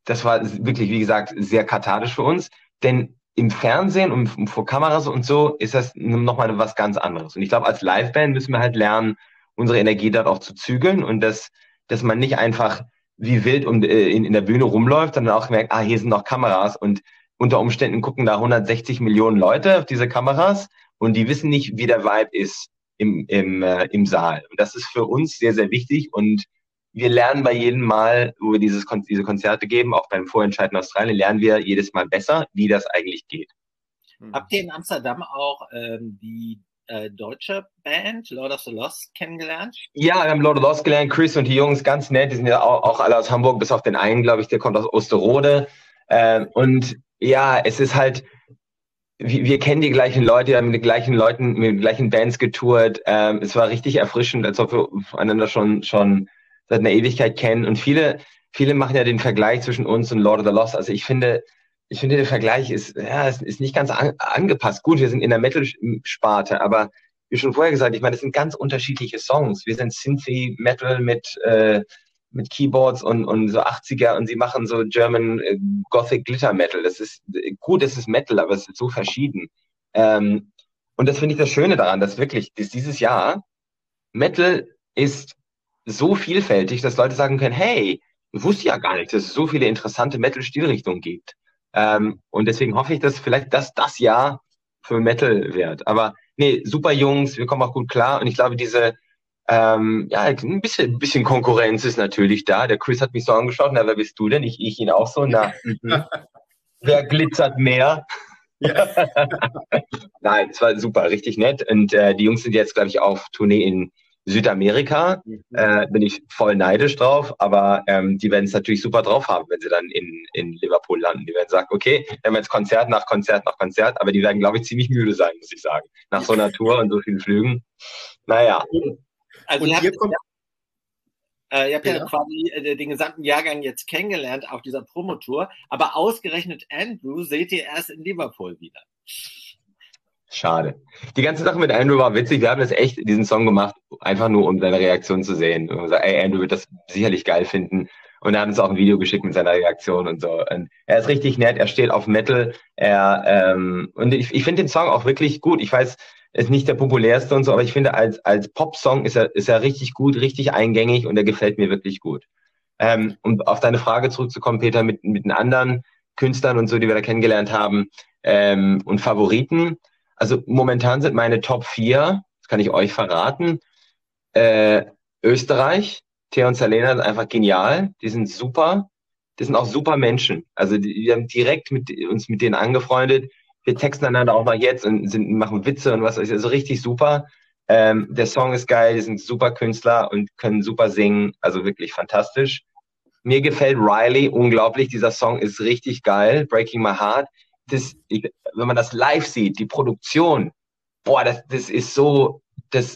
das war wirklich, wie gesagt, sehr kathartisch für uns, denn im Fernsehen und vor Kameras und so ist das nochmal was ganz anderes. Und ich glaube, als Liveband müssen wir halt lernen, unsere Energie dort auch zu zügeln und dass, dass man nicht einfach wie wild um, äh, in, in der Bühne rumläuft, sondern auch merkt, ah, hier sind noch Kameras und unter Umständen gucken da hundertsechzig Millionen Leute auf diese Kameras und die wissen nicht, wie der Vibe ist im, im, äh, im Saal. Und das ist für uns sehr, sehr wichtig und wir lernen bei jedem Mal, wo wir dieses, diese Konzerte geben, auch beim Vorentscheid in Australien, lernen wir jedes Mal besser, wie das eigentlich geht. Habt ihr in Amsterdam auch ähm, die äh, deutsche Band Lord of the Lost kennengelernt? Ja, wir haben Lord of the Lost gelernt, Chris und die Jungs, ganz nett, die sind ja auch, auch alle aus Hamburg, bis auf den einen, glaube ich, der kommt aus Osterode. Ähm, und ja, es ist halt, wir, wir kennen die gleichen Leute, wir haben mit den gleichen Leuten, mit den gleichen Bands getourt. Ähm, es war richtig erfrischend, als ob wir einander schon, schon seit einer Ewigkeit kennen. Und viele, viele machen ja den Vergleich zwischen uns und Lord of the Lost. Also ich finde, ich finde, der Vergleich ist, ja, ist, ist nicht ganz an, angepasst. Gut, wir sind in der Metal-Sparte, aber wie schon vorher gesagt, ich meine, das sind ganz unterschiedliche Songs. Wir sind Synthy Metal mit, äh, mit Keyboards und, und so achtziger und sie machen so German äh, Gothic Glitter Metal. Das ist gut, es ist Metal, aber es ist so verschieden. Ähm, und das finde ich das Schöne daran, dass wirklich, dass dieses Jahr Metal ist so vielfältig, dass Leute sagen können, hey, ich wusste ja gar nicht, dass es so viele interessante Metal-Stilrichtungen gibt. Ähm, und deswegen hoffe ich, dass vielleicht das das Jahr für Metal wird. Aber nee, super Jungs, wir kommen auch gut klar. Und ich glaube, diese, ähm, ja, ein bisschen, ein bisschen Konkurrenz ist natürlich da. Der Chris hat mich so angeschaut, na, wer bist du denn? Ich, ich ihn auch so, na, mhm. Wer glitzert mehr? Ja. Nein, es war super, richtig nett. Und äh, die Jungs sind jetzt, glaube ich, auf Tournee in Südamerika, mhm. äh, bin ich voll neidisch drauf, aber ähm, die werden es natürlich super drauf haben, wenn sie dann in, in Liverpool landen. Die werden sagen, okay, wir haben jetzt Konzert nach Konzert nach Konzert, aber die werden, glaube ich, ziemlich müde sein, muss ich sagen, nach so einer Tour und so vielen Flügen. Naja. Also ihr habt, kommt, äh, ihr habt ja, ja quasi äh, den gesamten Jahrgang jetzt kennengelernt auf dieser Promotour, aber ausgerechnet Andrew seht ihr erst in Liverpool wieder. Schade. Die ganze Sache mit Andrew war witzig. Wir haben das echt, diesen Song gemacht, einfach nur, um seine Reaktion zu sehen. Und gesagt, ey, Andrew wird das sicherlich geil finden. Und er hat uns auch ein Video geschickt mit seiner Reaktion und so. Und er ist richtig nett, er steht auf Metal. Er, ähm, und ich, ich finde den Song auch wirklich gut. Ich weiß, er ist nicht der populärste und so, aber ich finde, als, als Pop-Song ist er, ist er richtig gut, richtig eingängig und er gefällt mir wirklich gut. Ähm, um auf deine Frage zurückzukommen, Peter, mit, mit den anderen Künstlern und so, die wir da kennengelernt haben, ähm, und Favoriten. Also momentan sind meine Top vier, das kann ich euch verraten, äh, Österreich, Theo und Salena sind einfach genial, die sind super, die sind auch super Menschen. Also die, die haben direkt mit uns mit denen angefreundet, wir texten einander auch noch jetzt und sind, machen Witze und was, also richtig super. Ähm, der Song ist geil, die sind super Künstler und können super singen, also wirklich fantastisch. Mir gefällt Riley unglaublich, dieser Song ist richtig geil, Breaking My Heart. Das, ich, wenn man das live sieht, die Produktion, boah, das, das ist so, das,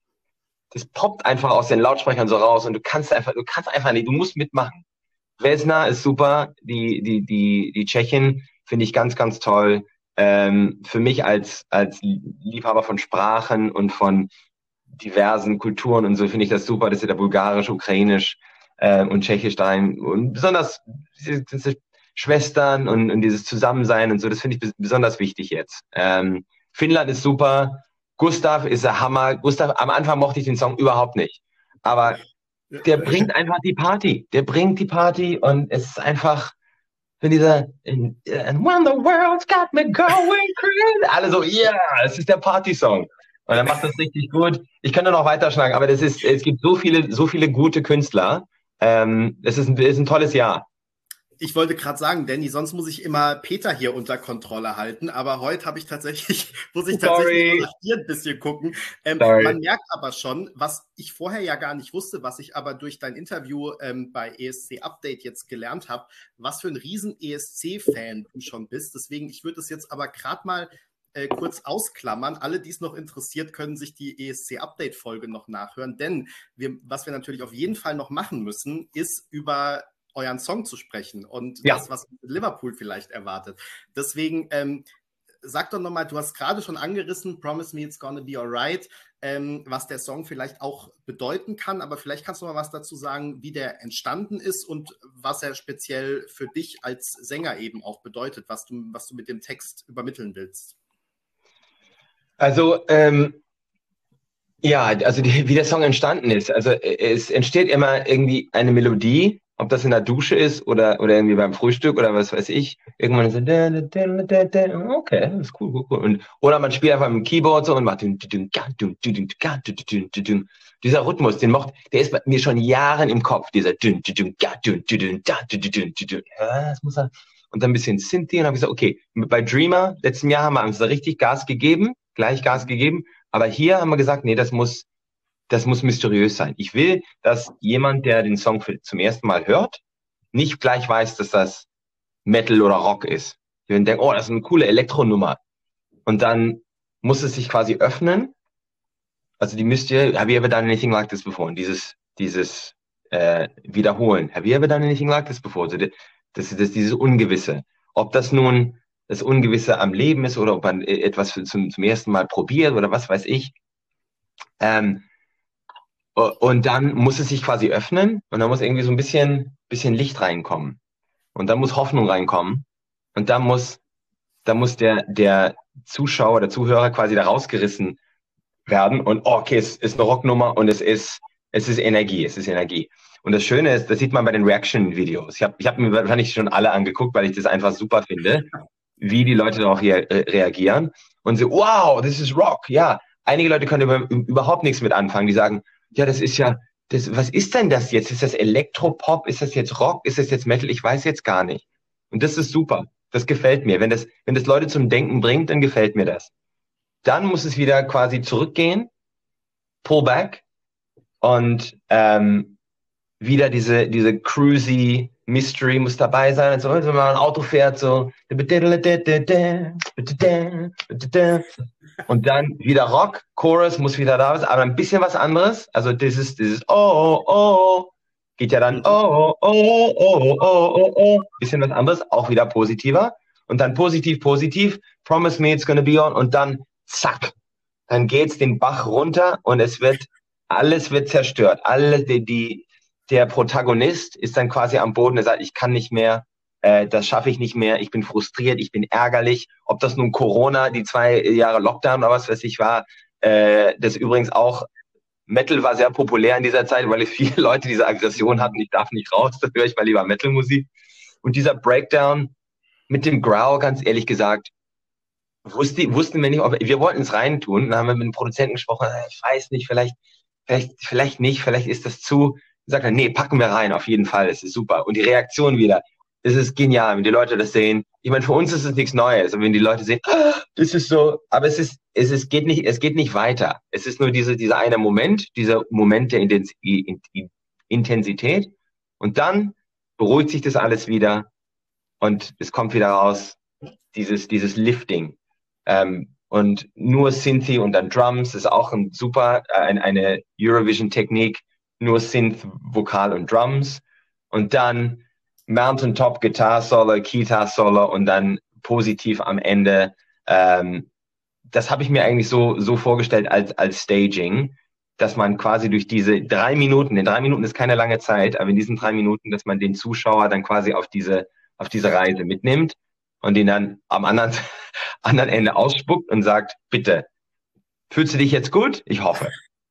das poppt einfach aus den Lautsprechern so raus und du kannst einfach, du kannst einfach nicht, du musst mitmachen. Vesna ist super, die, die, die, die Tschechin finde ich ganz, ganz toll. Ähm, für mich als, als Liebhaber von Sprachen und von diversen Kulturen und so finde ich das super, dass sie da bulgarisch, ukrainisch äh, und tschechisch da rein und besonders diese Schwestern und, und dieses Zusammensein und so, das finde ich besonders wichtig jetzt. Ähm, Finnland ist super, Gustav ist der Hammer. Gustav, am Anfang mochte ich den Song überhaupt nicht, aber der bringt einfach die Party, der bringt die Party und es ist einfach, wenn dieser and when the world's got me going crazy, alle so, ja, yeah, es ist der Party-Song. Und er macht das richtig gut. Ich könnte noch weiterschlagen, aber das ist, es gibt so viele, so viele gute Künstler. Ähm, es ist ein, es ist ein tolles Jahr. Ich wollte gerade sagen, Danny, sonst muss ich immer Peter hier unter Kontrolle halten, aber heute habe ich tatsächlich, muss ich tatsächlich nach dir ein bisschen gucken. Ähm, man merkt aber schon, was ich vorher ja gar nicht wusste, was ich aber durch dein Interview ähm, bei E S C Update jetzt gelernt habe, was für ein riesen E S C-Fan du schon bist. Deswegen, ich würde es jetzt aber gerade mal äh, kurz ausklammern. Alle, die es noch interessiert, können sich die E S C-Update-Folge noch nachhören, denn wir, was wir natürlich auf jeden Fall noch machen müssen, ist über euren Song zu sprechen und ja. das, was Liverpool vielleicht erwartet. Deswegen, ähm, sag doch nochmal, du hast gerade schon angerissen, Promise Me It's Gonna Be Alright, ähm, was der Song vielleicht auch bedeuten kann, aber vielleicht kannst du mal was dazu sagen, wie der entstanden ist und was er speziell für dich als Sänger eben auch bedeutet, was du, was du mit dem Text übermitteln willst. Also, ähm, ja, also die, wie der Song entstanden ist. Also es entsteht immer irgendwie eine Melodie, ob das in der Dusche ist oder, oder irgendwie beim Frühstück oder was weiß ich. Irgendwann so, da, da, da, da, da. Okay, das ist cool, cool, cool. Und, oder man spielt einfach mit dem Keyboard so und macht dün, dün, dün, dün, dün, dün, dün, dün. Dieser Rhythmus, den mocht, der ist bei mir schon Jahren im Kopf, dieser dün, dün, dün, dün, dün, dün, dün. Ja, das muss er. Und dann ein bisschen Synthie und habe ich gesagt, okay, bei Dreamer, letzten Jahr haben wir uns da richtig Gas gegeben, gleich Gas gegeben. Aber hier haben wir gesagt, nee, das muss, das muss mysteriös sein. Ich will, dass jemand, der den Song für, zum ersten Mal hört, nicht gleich weiß, dass das Metal oder Rock ist. Ich will denken, oh, das ist eine coole Elektronummer. Und dann muss es sich quasi öffnen. Also die müsst ihr, have you ever done anything like this before? Und dieses, dieses äh, Wiederholen. Have you ever done anything like this before? Also das, das, das, dieses Ungewisse. Ob das nun das Ungewisse am Leben ist oder ob man etwas zum, zum ersten Mal probiert oder was weiß ich. Ähm, und dann muss es sich quasi öffnen und dann muss irgendwie so ein bisschen, bisschen Licht reinkommen. Und dann muss Hoffnung reinkommen. Und dann muss, dann muss der, der Zuschauer, der Zuhörer quasi da rausgerissen werden. Und oh, okay, es ist eine Rocknummer und es ist, es ist Energie, es ist Energie. Und das Schöne ist, das sieht man bei den Reaction-Videos. Ich habe ich hab mir wahrscheinlich schon alle angeguckt, weil ich das einfach super finde, wie die Leute darauf re reagieren und so, wow, this is Rock, ja. Einige Leute können über, überhaupt nichts mit anfangen, die sagen, ja, das ist ja, das, was ist denn das jetzt? Ist das Elektropop? Ist das jetzt Rock? Ist das jetzt Metal? Ich weiß jetzt gar nicht. Und das ist super, das gefällt mir. Wenn das, wenn das Leute zum Denken bringt, dann gefällt mir das. Dann muss es wieder quasi zurückgehen, pull back und ähm, wieder diese, diese cruisy Mystery muss dabei sein, also wenn man ein Auto fährt, so und dann wieder Rock, Chorus muss wieder da sein, aber ein bisschen was anderes, also dieses, dieses oh, oh, oh, geht ja dann oh, oh, oh, oh, oh, oh, oh, bisschen was anderes, auch wieder positiver und dann positiv, positiv, Promise Me It's Gonna Be On und dann zack, dann geht's den Bach runter und es wird, alles wird zerstört, alle die, die der Protagonist ist dann quasi am Boden, er sagt, ich kann nicht mehr, äh, das schaffe ich nicht mehr, ich bin frustriert, ich bin ärgerlich, ob das nun Corona, die zwei Jahre Lockdown oder was weiß ich war, äh, das übrigens auch, Metal war sehr populär in dieser Zeit, weil viele Leute diese Aggression hatten, ich darf nicht raus, da höre ich mal lieber Metal-Musik. Und dieser Breakdown mit dem Growl, ganz ehrlich gesagt, wusste, wussten wir nicht, ob, wir wollten es reintun, dann haben wir mit dem Produzenten gesprochen, ich weiß nicht, vielleicht, vielleicht, vielleicht nicht, vielleicht ist das zu, sagt er, nee, packen wir rein, auf jeden Fall, es ist super. Und die Reaktion wieder, es ist genial, wenn die Leute das sehen. Ich meine, für uns ist es nichts Neues, aber wenn die Leute sehen, ah, das ist so, aber es ist, es ist, geht nicht, es geht nicht weiter. Es ist nur diese, dieser eine Moment, dieser Moment der Intensität. Und dann beruhigt sich das alles wieder und es kommt wieder raus, dieses, dieses Lifting. Ähm, und nur Synthie und dann Drums ist auch ein super, äh, eine Eurovision-Technik, nur Synth, Vokal und Drums und dann Mountaintop Guitar Solo, Guitar Solo und dann positiv am Ende. Ähm, das habe ich mir eigentlich so so vorgestellt als als Staging, dass man quasi durch diese drei Minuten, in drei Minuten ist keine lange Zeit, aber in diesen drei Minuten, dass man den Zuschauer dann quasi auf diese auf diese Reise mitnimmt und ihn dann am anderen anderen Ende ausspuckt und sagt, bitte, fühlst du dich jetzt gut? Ich hoffe.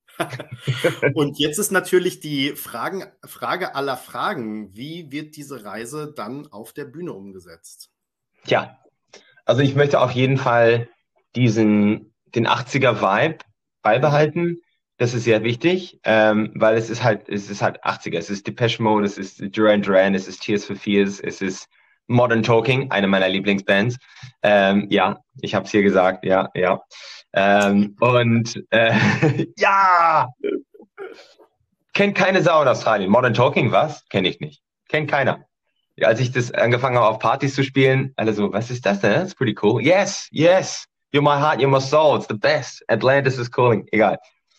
Und jetzt ist natürlich die Fragen, Frage aller Fragen. Wie wird diese Reise dann auf der Bühne umgesetzt? Tja, also ich möchte auf jeden Fall diesen, den achtziger-Vibe beibehalten. Das ist sehr wichtig, ähm, weil es ist halt, es ist halt achtziger. Es ist Depeche Mode, es ist Duran Duran, es ist Tears for Fears, es ist Modern Talking, eine meiner Lieblingsbands. Ähm, ja, ich habe es hier gesagt, ja, ja. Ähm, und äh, ja, kennt keine Sau in Australien. Modern Talking, was? Kenne ich nicht. Kennt keiner. Ja, als ich das angefangen habe, auf Partys zu spielen, alle so, was ist das denn? That's pretty cool. Yes, yes, you're my heart, you're my soul, it's the best. Atlantis is calling. Egal.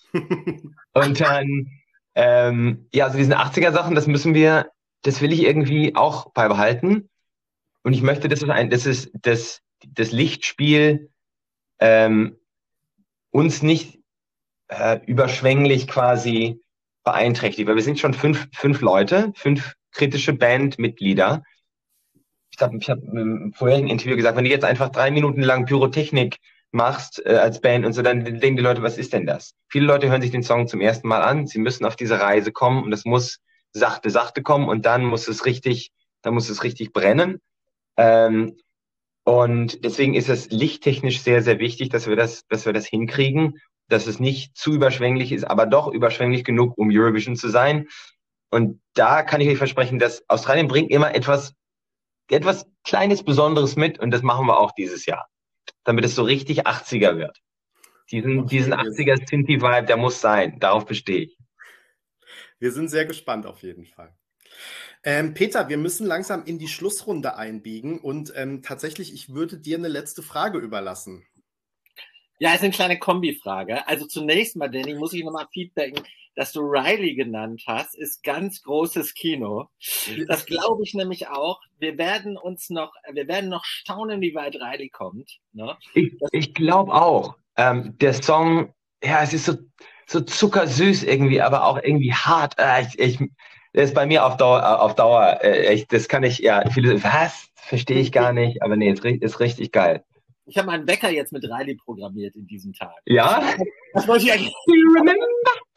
Und dann, ähm, ja, also diese achtziger-Sachen, das müssen wir, das will ich irgendwie auch beibehalten. Und ich möchte, dass es ein, das ist, das das Lichtspiel ähm, uns nicht äh, überschwänglich quasi beeinträchtigt, weil wir sind schon fünf, fünf Leute, fünf kritische Bandmitglieder. Ich habe ich hab im vorherigen Interview gesagt, wenn du jetzt einfach drei Minuten lang Pyrotechnik machst äh, als Band und so, dann denken die Leute, was ist denn das? Viele Leute hören sich den Song zum ersten Mal an, sie müssen auf diese Reise kommen und es muss sachte, sachte kommen und dann muss es richtig, dann muss es richtig brennen. Ähm, und deswegen ist es lichttechnisch sehr, sehr wichtig, dass wir das, dass wir das hinkriegen, dass es nicht zu überschwänglich ist, aber doch überschwänglich genug, um Eurovision zu sein. Und da kann ich euch versprechen, dass Australien bringt immer etwas, etwas Kleines, Besonderes mit und das machen wir auch dieses Jahr, damit es so richtig achtziger wird. Diesen, Okay, diesen wir, achtziger Synthie-Vibe, der muss sein. Darauf bestehe ich. wir sind sehr gespannt auf jeden Fall. Ähm, Peter, wir müssen langsam in die Schlussrunde einbiegen und ähm, tatsächlich, ich würde dir eine letzte Frage überlassen. Ja, ist eine kleine Kombifrage. Also zunächst mal, Danny, muss ich nochmal feedbacken, dass du Riley genannt hast, ist ganz großes Kino. Das glaube ich nämlich auch. Wir werden uns noch, wir werden noch staunen, wie weit Riley kommt. Ne? Ich, ich glaube auch. Ähm, der Song, ja, es ist so, so zuckersüß irgendwie, aber auch irgendwie hart. Äh, ich, ich, der ist bei mir auf Dauer, auf Dauer, äh, echt, das kann ich, ja, viele, was? Verstehe ich gar nicht, aber nee, ist, ist richtig geil. Ich habe meinen Wecker jetzt mit Riley programmiert in diesem Tag. Ja? Das wollte ich eigentlich. Do you remember?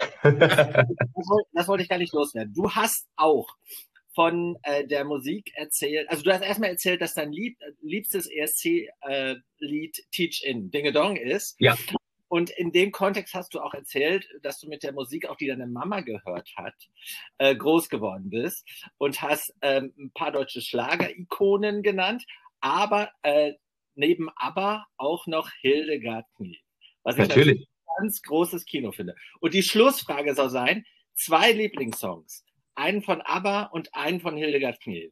das, wollte, das wollte ich gar nicht loswerden. Du hast auch von äh, der Musik erzählt, also du hast erstmal erzählt, dass dein lieb, liebstes E S C-Lied äh, Teach In Ding Dong ist. Ja. Und in dem Kontext hast du auch erzählt, dass du mit der Musik, auch die deine Mama gehört hat, äh, groß geworden bist und hast ähm, ein paar deutsche Schlager-Ikonen genannt, aber äh, neben ABBA auch noch Hildegard Knef. Was ich natürlich. natürlich ein ganz großes Kino finde. Und die Schlussfrage soll sein, zwei Lieblingssongs. Einen von ABBA und einen von Hildegard Knef.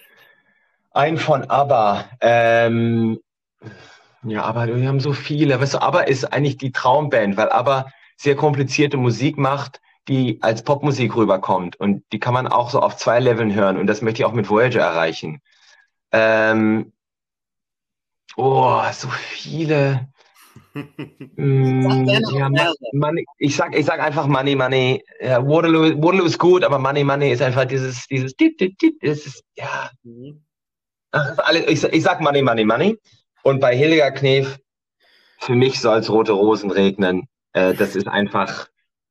Ein von ABBA. Ähm, ja, aber wir haben so viele. Weißt du, ABBA ist eigentlich die Traumband, weil ABBA sehr komplizierte Musik macht, die als Popmusik rüberkommt. Und die kann man auch so auf zwei Leveln hören. Und das möchte ich auch mit Voyager erreichen. Ähm, oh, so viele. mm, ja, man, Money, ich sag, ich sag einfach Money, Money. Ja, Waterloo, Waterloo ist gut, aber Money, Money ist einfach dieses, dieses, das ist, ja. Ach, alles, ich, ich sag Money, Money, Money. Und bei Hildegard Knef, für mich soll es rote Rosen regnen. Äh, das ist einfach,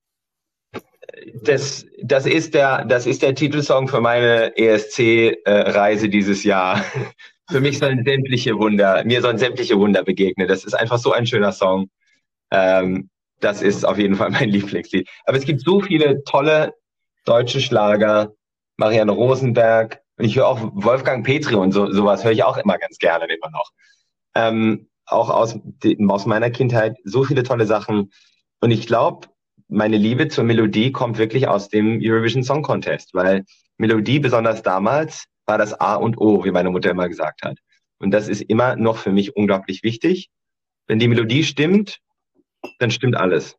das, das ist der, das ist der Titelsong für meine E S C-Reise äh, dieses Jahr. Für mich sollen sämtliche Wunder, mir sollen sämtliche Wunder begegnen. Das ist einfach so ein schöner Song. Ähm, das ist auf jeden Fall mein Lieblingslied. Aber es gibt so viele tolle deutsche Schlager, Marianne Rosenberg, und ich höre auch Wolfgang Petri und so, sowas höre ich auch immer ganz gerne immer noch. Ähm, auch aus, aus meiner Kindheit so viele tolle Sachen. Und ich glaube, meine Liebe zur Melodie kommt wirklich aus dem Eurovision Song Contest, weil Melodie, besonders damals, war das A und O, wie meine Mutter immer gesagt hat. Und das ist immer noch für mich unglaublich wichtig. Wenn die Melodie stimmt, dann stimmt alles.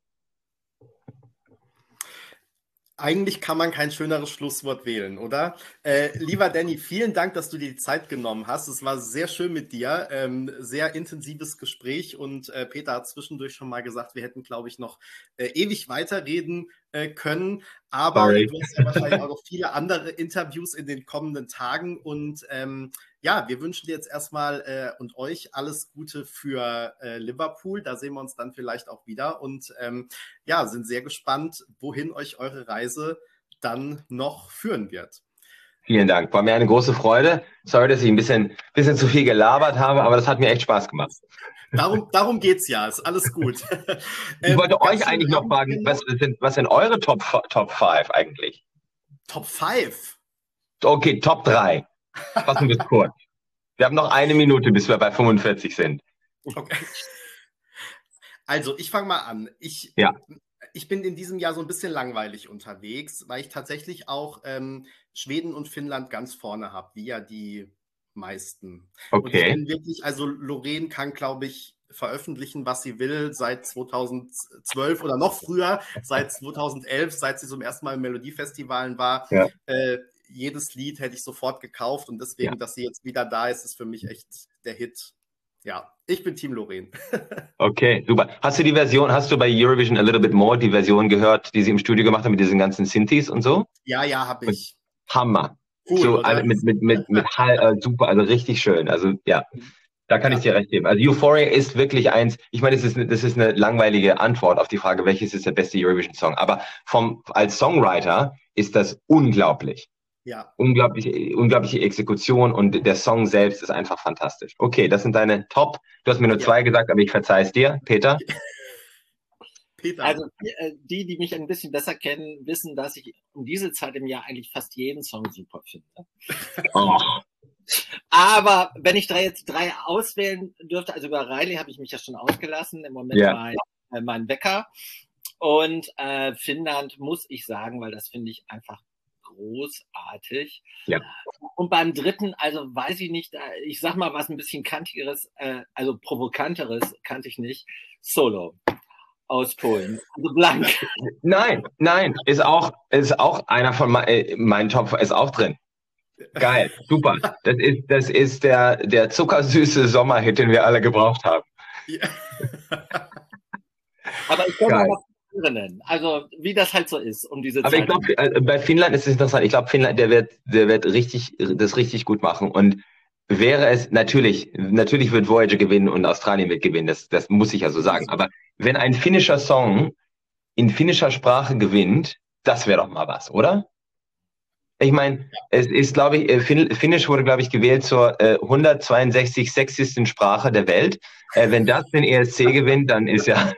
Eigentlich kann man kein schöneres Schlusswort wählen, oder? Äh, lieber Danny, vielen Dank, dass du dir die Zeit genommen hast. Es war sehr schön mit dir, ähm, sehr intensives Gespräch und äh, Peter hat zwischendurch schon mal gesagt, wir hätten, glaube ich, noch äh, ewig weiterreden äh, können. Aber Sorry. du hast ja wahrscheinlich auch noch viele andere Interviews in den kommenden Tagen und ähm, ja, wir wünschen dir jetzt erstmal äh, und euch alles Gute für äh, Liverpool. Da sehen wir uns dann vielleicht auch wieder und ähm, ja, sind sehr gespannt, wohin euch eure Reise dann noch führen wird. Vielen Dank. War mir eine große Freude. Sorry, dass ich ein bisschen, bisschen zu viel gelabert habe, aber das hat mir echt Spaß gemacht. Darum, darum geht's ja, ist alles gut. Ich wollte ähm, euch eigentlich noch fragen, was sind, was sind eure Top, Top fünf eigentlich? Top fünf? Okay, Top drei. Fassen wir es kurz. Wir haben noch eine Minute, bis wir bei fünfundvierzig sind. Okay. Also, ich fange mal an. Ich, ja. ich bin in diesem Jahr so ein bisschen langweilig unterwegs, weil ich tatsächlich auch ähm, Schweden und Finnland ganz vorne habe, wie ja die meisten. Okay. Und ich bin wirklich, also Loreen kann, glaube ich, veröffentlichen, was sie will, seit zweitausendzwölf oder noch früher, seit zweitausendelf, seit sie zum ersten Mal im Melodiefestivalen war. Ja. Äh, jedes Lied hätte ich sofort gekauft und deswegen, ja. dass sie jetzt wieder da ist, ist für mich echt der Hit Ja, ich bin Team Loreen. Okay, super. Hast du die Version, hast du bei Eurovision A Little Bit More die Version gehört, die sie im Studio gemacht haben mit diesen ganzen Synthes und so? Ja, ja, habe ich. Hammer. Cool, So oder? alle mit mit mit mit Hall, äh, super, also richtig schön. Also ja, da kann Ja. ich dir recht geben. Also Euphoria ist wirklich eins. Ich meine, das ist das ist eine langweilige Antwort auf die Frage, welches ist der beste Eurovision Song. Aber vom als Songwriter ist das unglaublich. Ja. Unglaubliche, unglaubliche Exekution und der Song selbst ist einfach fantastisch. Okay, das sind deine Top. Du hast mir nur Ja. zwei gesagt, aber ich verzeih es dir, Peter. Peter. Also die, die mich ein bisschen besser kennen, wissen, dass ich um diese Zeit im Jahr eigentlich fast jeden Song super finde. Oh. Aber wenn ich drei jetzt drei auswählen dürfte, also über Riley habe ich mich ja schon ausgelassen, im Moment Ja. mein, äh, mein Wecker. Und äh, Finnland muss ich sagen, weil das finde ich einfach großartig. Ja. Und beim dritten, also weiß ich nicht, ich sag mal was ein bisschen kantigeres, äh, also provokanteres, kannte ich nicht, Solo aus Polen, also blank. Nein, nein, ist auch, ist auch einer von mein, äh, meinen Top, ist auch drin. Geil, super. Das ist, das ist der, der zuckersüße Sommerhit, den wir alle gebraucht haben. Ja. Aber ich kann mal was nennen. Also, wie das halt so ist, um diese Aber Zeit. ich glaube, äh, bei Finnland ist es interessant. Ich glaube, Finnland, der wird, der wird richtig, das richtig gut machen. Und wäre es, natürlich, natürlich wird Voyager gewinnen und Australien wird gewinnen. Das, das muss ich ja so sagen. Aber wenn ein finnischer Song in finnischer Sprache gewinnt, das wäre doch mal was, oder? Ich meine, es ist, glaube ich, Fin Finnisch wurde, glaube ich, gewählt zur äh, hundertzweiundsechzig sexiesten Sprache der Welt. Äh, wenn das den E S C gewinnt, dann ist ja...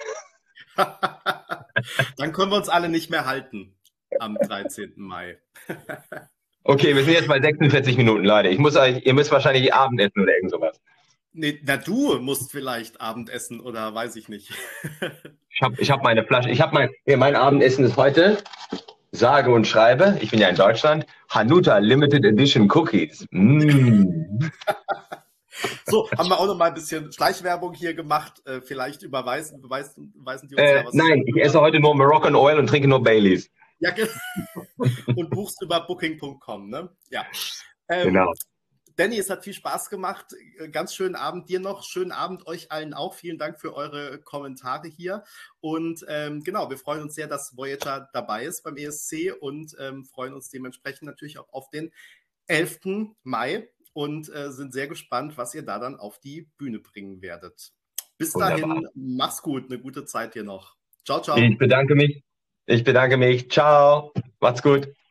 Dann können wir uns alle nicht mehr halten am dreizehnten Mai. Okay, wir sind jetzt bei sechsundvierzig Minuten, Leute. Ich muss euch, ihr müsst wahrscheinlich Abendessen oder irgend sowas. Nee, na, du musst vielleicht Abendessen oder weiß ich nicht. Ich habe ich hab meine Flasche, ich habe mein, ja, mein Abendessen ist heute, sage und schreibe, ich bin ja in Deutschland, Hanuta Limited Edition Cookies. Mm. So, haben wir auch noch mal ein bisschen Schleichwerbung hier gemacht. Äh, vielleicht überweisen, beweisen, beweisen die uns Äh, da was. nein, ich esse heute nur Moroccan Oil und trinke nur Baileys. Ja, und buchst über booking punkt com, ne? Ja. Ähm, Genau. Danny, es hat viel Spaß gemacht. Ganz schönen Abend dir noch. Schönen Abend euch allen auch. Vielen Dank für eure Kommentare hier. Und ähm, genau, wir freuen uns sehr, dass Voyager dabei ist beim E S C und ähm, freuen uns dementsprechend natürlich auch auf den elften Mai und äh, sind sehr gespannt, was ihr da dann auf die Bühne bringen werdet. Bis Wunderbar. dahin, mach's gut. Eine gute Zeit hier noch. Ciao, ciao. Ich bedanke mich. Ich bedanke mich. Ciao. Macht's gut.